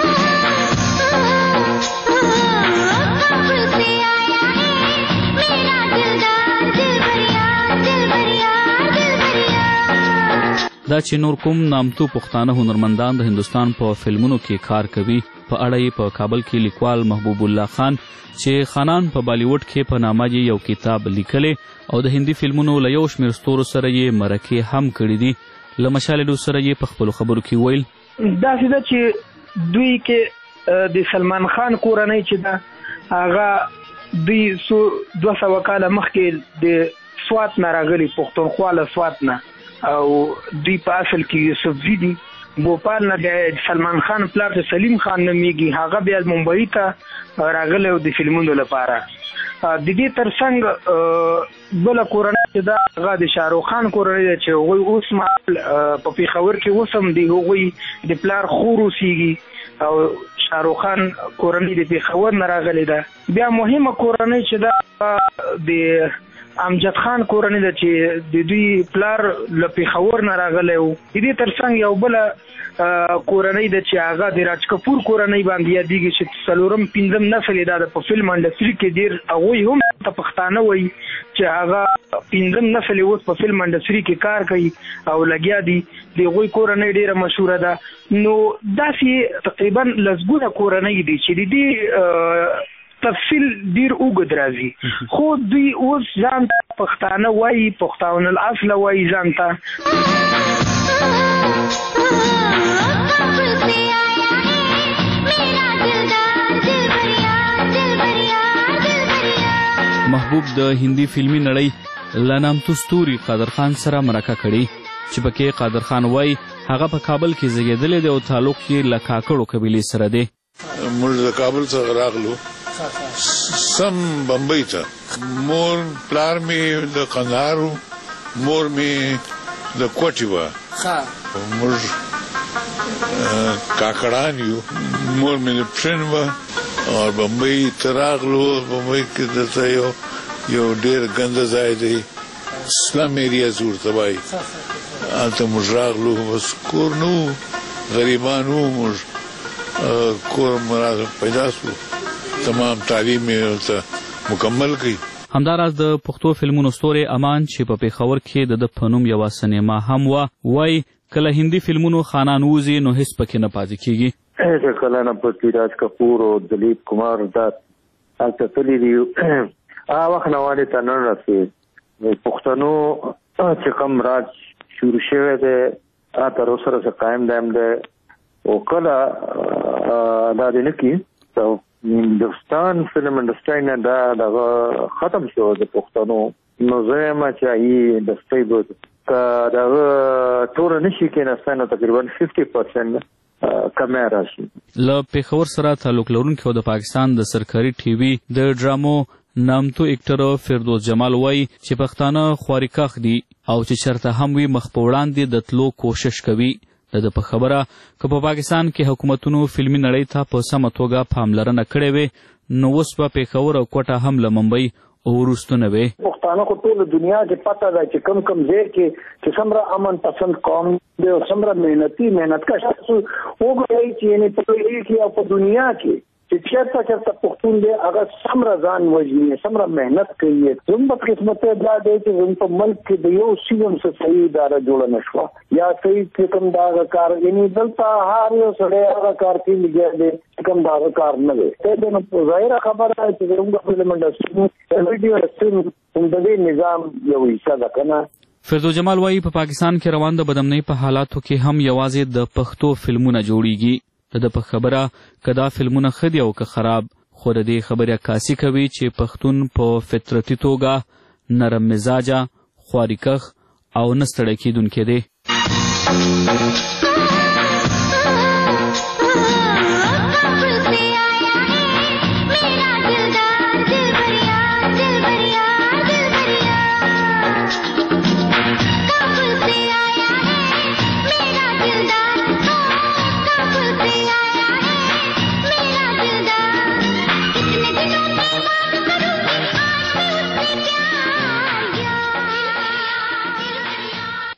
دا چې نور کوم نامتو پښتانه هنرمندان د هندوستان په فلمونو کې کار کوي، په اړه یې په کابل کې لیکوال محبوب الله خان چې خانان په بالیوډ کې په نامه یې یو کتاب لیکلی او د هندي فلمونو له یو شمېر ستورو سره یې مرکې هم کړي دي. له مشالډو سره یې په خپلو خبرو کې ویل. داسې ده چې دوی کې د سلمان خان کورنۍ چې ده هغه دوی 200 کاله مخکې د سوات نه راغلي، پښتونخوا له سوات نه، او دوی په اصل کې یوسفزي دي. بوپال نه د سلمان خان پلار ته سلیم خان نومیږي، هغه بیا ممبئی ته راغلی د فلمونو لپاره. د دې ترڅنګ بله کورنۍ چې ده هغه د شاهرخ خان کورنۍ ده چې هغوی اوس مهال په پېښور کې اوس هم د هغوی د پلار خور اوسیږي او شاهرخ خان کورنۍ د پېښور نه راغلې ده. بیا مهمه کورنۍ چې ده د امجد خان کورنۍ ده چې د دوی پلار له پېښور نه راغلی و. د دې ترڅنګ یو بله کورنۍ ده چې هغه د راج کپور کورنۍ باندې یادېږي چې 4-5 نسل یې دا د په فلم انډسټري کې ډېر هغوی هم ته پښتانه وایي چې هغه 5 نسل یې اوس په فلم انډسټري کې کار کوي او لګیا دي. د هغوی کورنۍ ډېره مشهوره ده. نو داسې تقریبا لسګونه کورنۍ دي چې د دې تفصیل ډیر اوږد راځي، خو دوی اوس ځان ته پښتانه وایي، پښتون الاصل وایي ځان ته. محبوب د هندي فلمي نړۍ له نامتو ستوري قادر خان سره مرکه کړې چې پکې قادر خان وایي هغه په کابل کې زیږېدلی دی او تعلق یې له کاکړو قبیلې سره دی. موږ د کابل څخه راغلو سم بمبئی ته. مور پلار می د قندهار، مور می د کوټي وه. موږ کاکړان یو. مور می د پښین وه او بمبئی ته راغلو. بمبئی کې دلته یو ډېر ګنده ځای دی، سلم ایریاز ورته وایي. هلته موږ راغلو، بس کور نه و، غریبان وو. موږ کور مرا پیدا سو، تمام تعلیم یې مکمل کړي. همداراز د پښتو فلمونو ستوری امان چې په پېښور کې د په نوم یوه سینما هم وه، وایي کله هندي فلمونو خانان وځي نو هیڅ پکې نه پاتې کېږي. کله نه پکې راج کپور او دلیپ کومار دا هلته تللي دي. هغه وخت نه والې ته نه رسېد. پښتنو چې کوم راج شروع شوی دی هغه تر اوسه سره قایم دایم دی او کله دا دی نه کي هندوستان فلم انډسټري نه دا دغه ختم شو د پښتنو. نو زه یم چې هغې انډسټري به که دغه ټوله نه شي کېناستی نو تقریبا 50% کمی راشي. له پېښور سره تعلق لرونکي او د پاکستان د سرکاري ټي وي د ډرامو نامتو اکټر فردوس جمال وایي چې پښتانه خوارېکښ دي او چې چېرته هم وي مخ په وړاندې د تلو کوشش کوي. د ده په خبره که په پاکستان کې حکومتونو فلمي نړۍ ته په سمه توګه پاملرنه کړې وې نو اوس به پېښور او کوټه هم له ممبئی وروسته نه وې. پښتانه خو ټوله دنیا کې پته ده چې کم ځای کې چې څومره امن پسند قوم دی او څومره محنتکش وګورئ چې یعنې په کې او په دنیا کې چې چېرته پښتون دی هغه څومره ځان وژني، څومره محنت کوي. زموږ بدقسمتۍ دا دی چې زموږ په ملک کې د یو څیز هم څه صحیح اداره جوړه نه شوه یا صحیح چې کوم د هغه کار، یعنې دلته هر یو سړی هغه کار کې لګیا دی چې کوم د هغه کار نه دی. ته نو ظاهره خبره ده چې زموږ فلم انډسټري ویډیو اسټریم د دې نظام یو حصه ده که نه. فردوس جمال وایي په پاکستان کې روان د بدامنۍ په حالاتو کې هم یوازې د پښتو فلمونه جوړیږي. د ده په خبره که دا فلمونه ښه دي او که خراب، خو د دې خبرې عکاسي کوي چې پښتون په فطرتي توګه نرم مزاجه، خواریکښ او نه ستړی کېدونکی دی.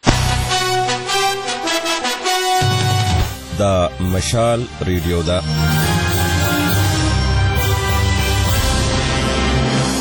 دا مشال ریډیو ده.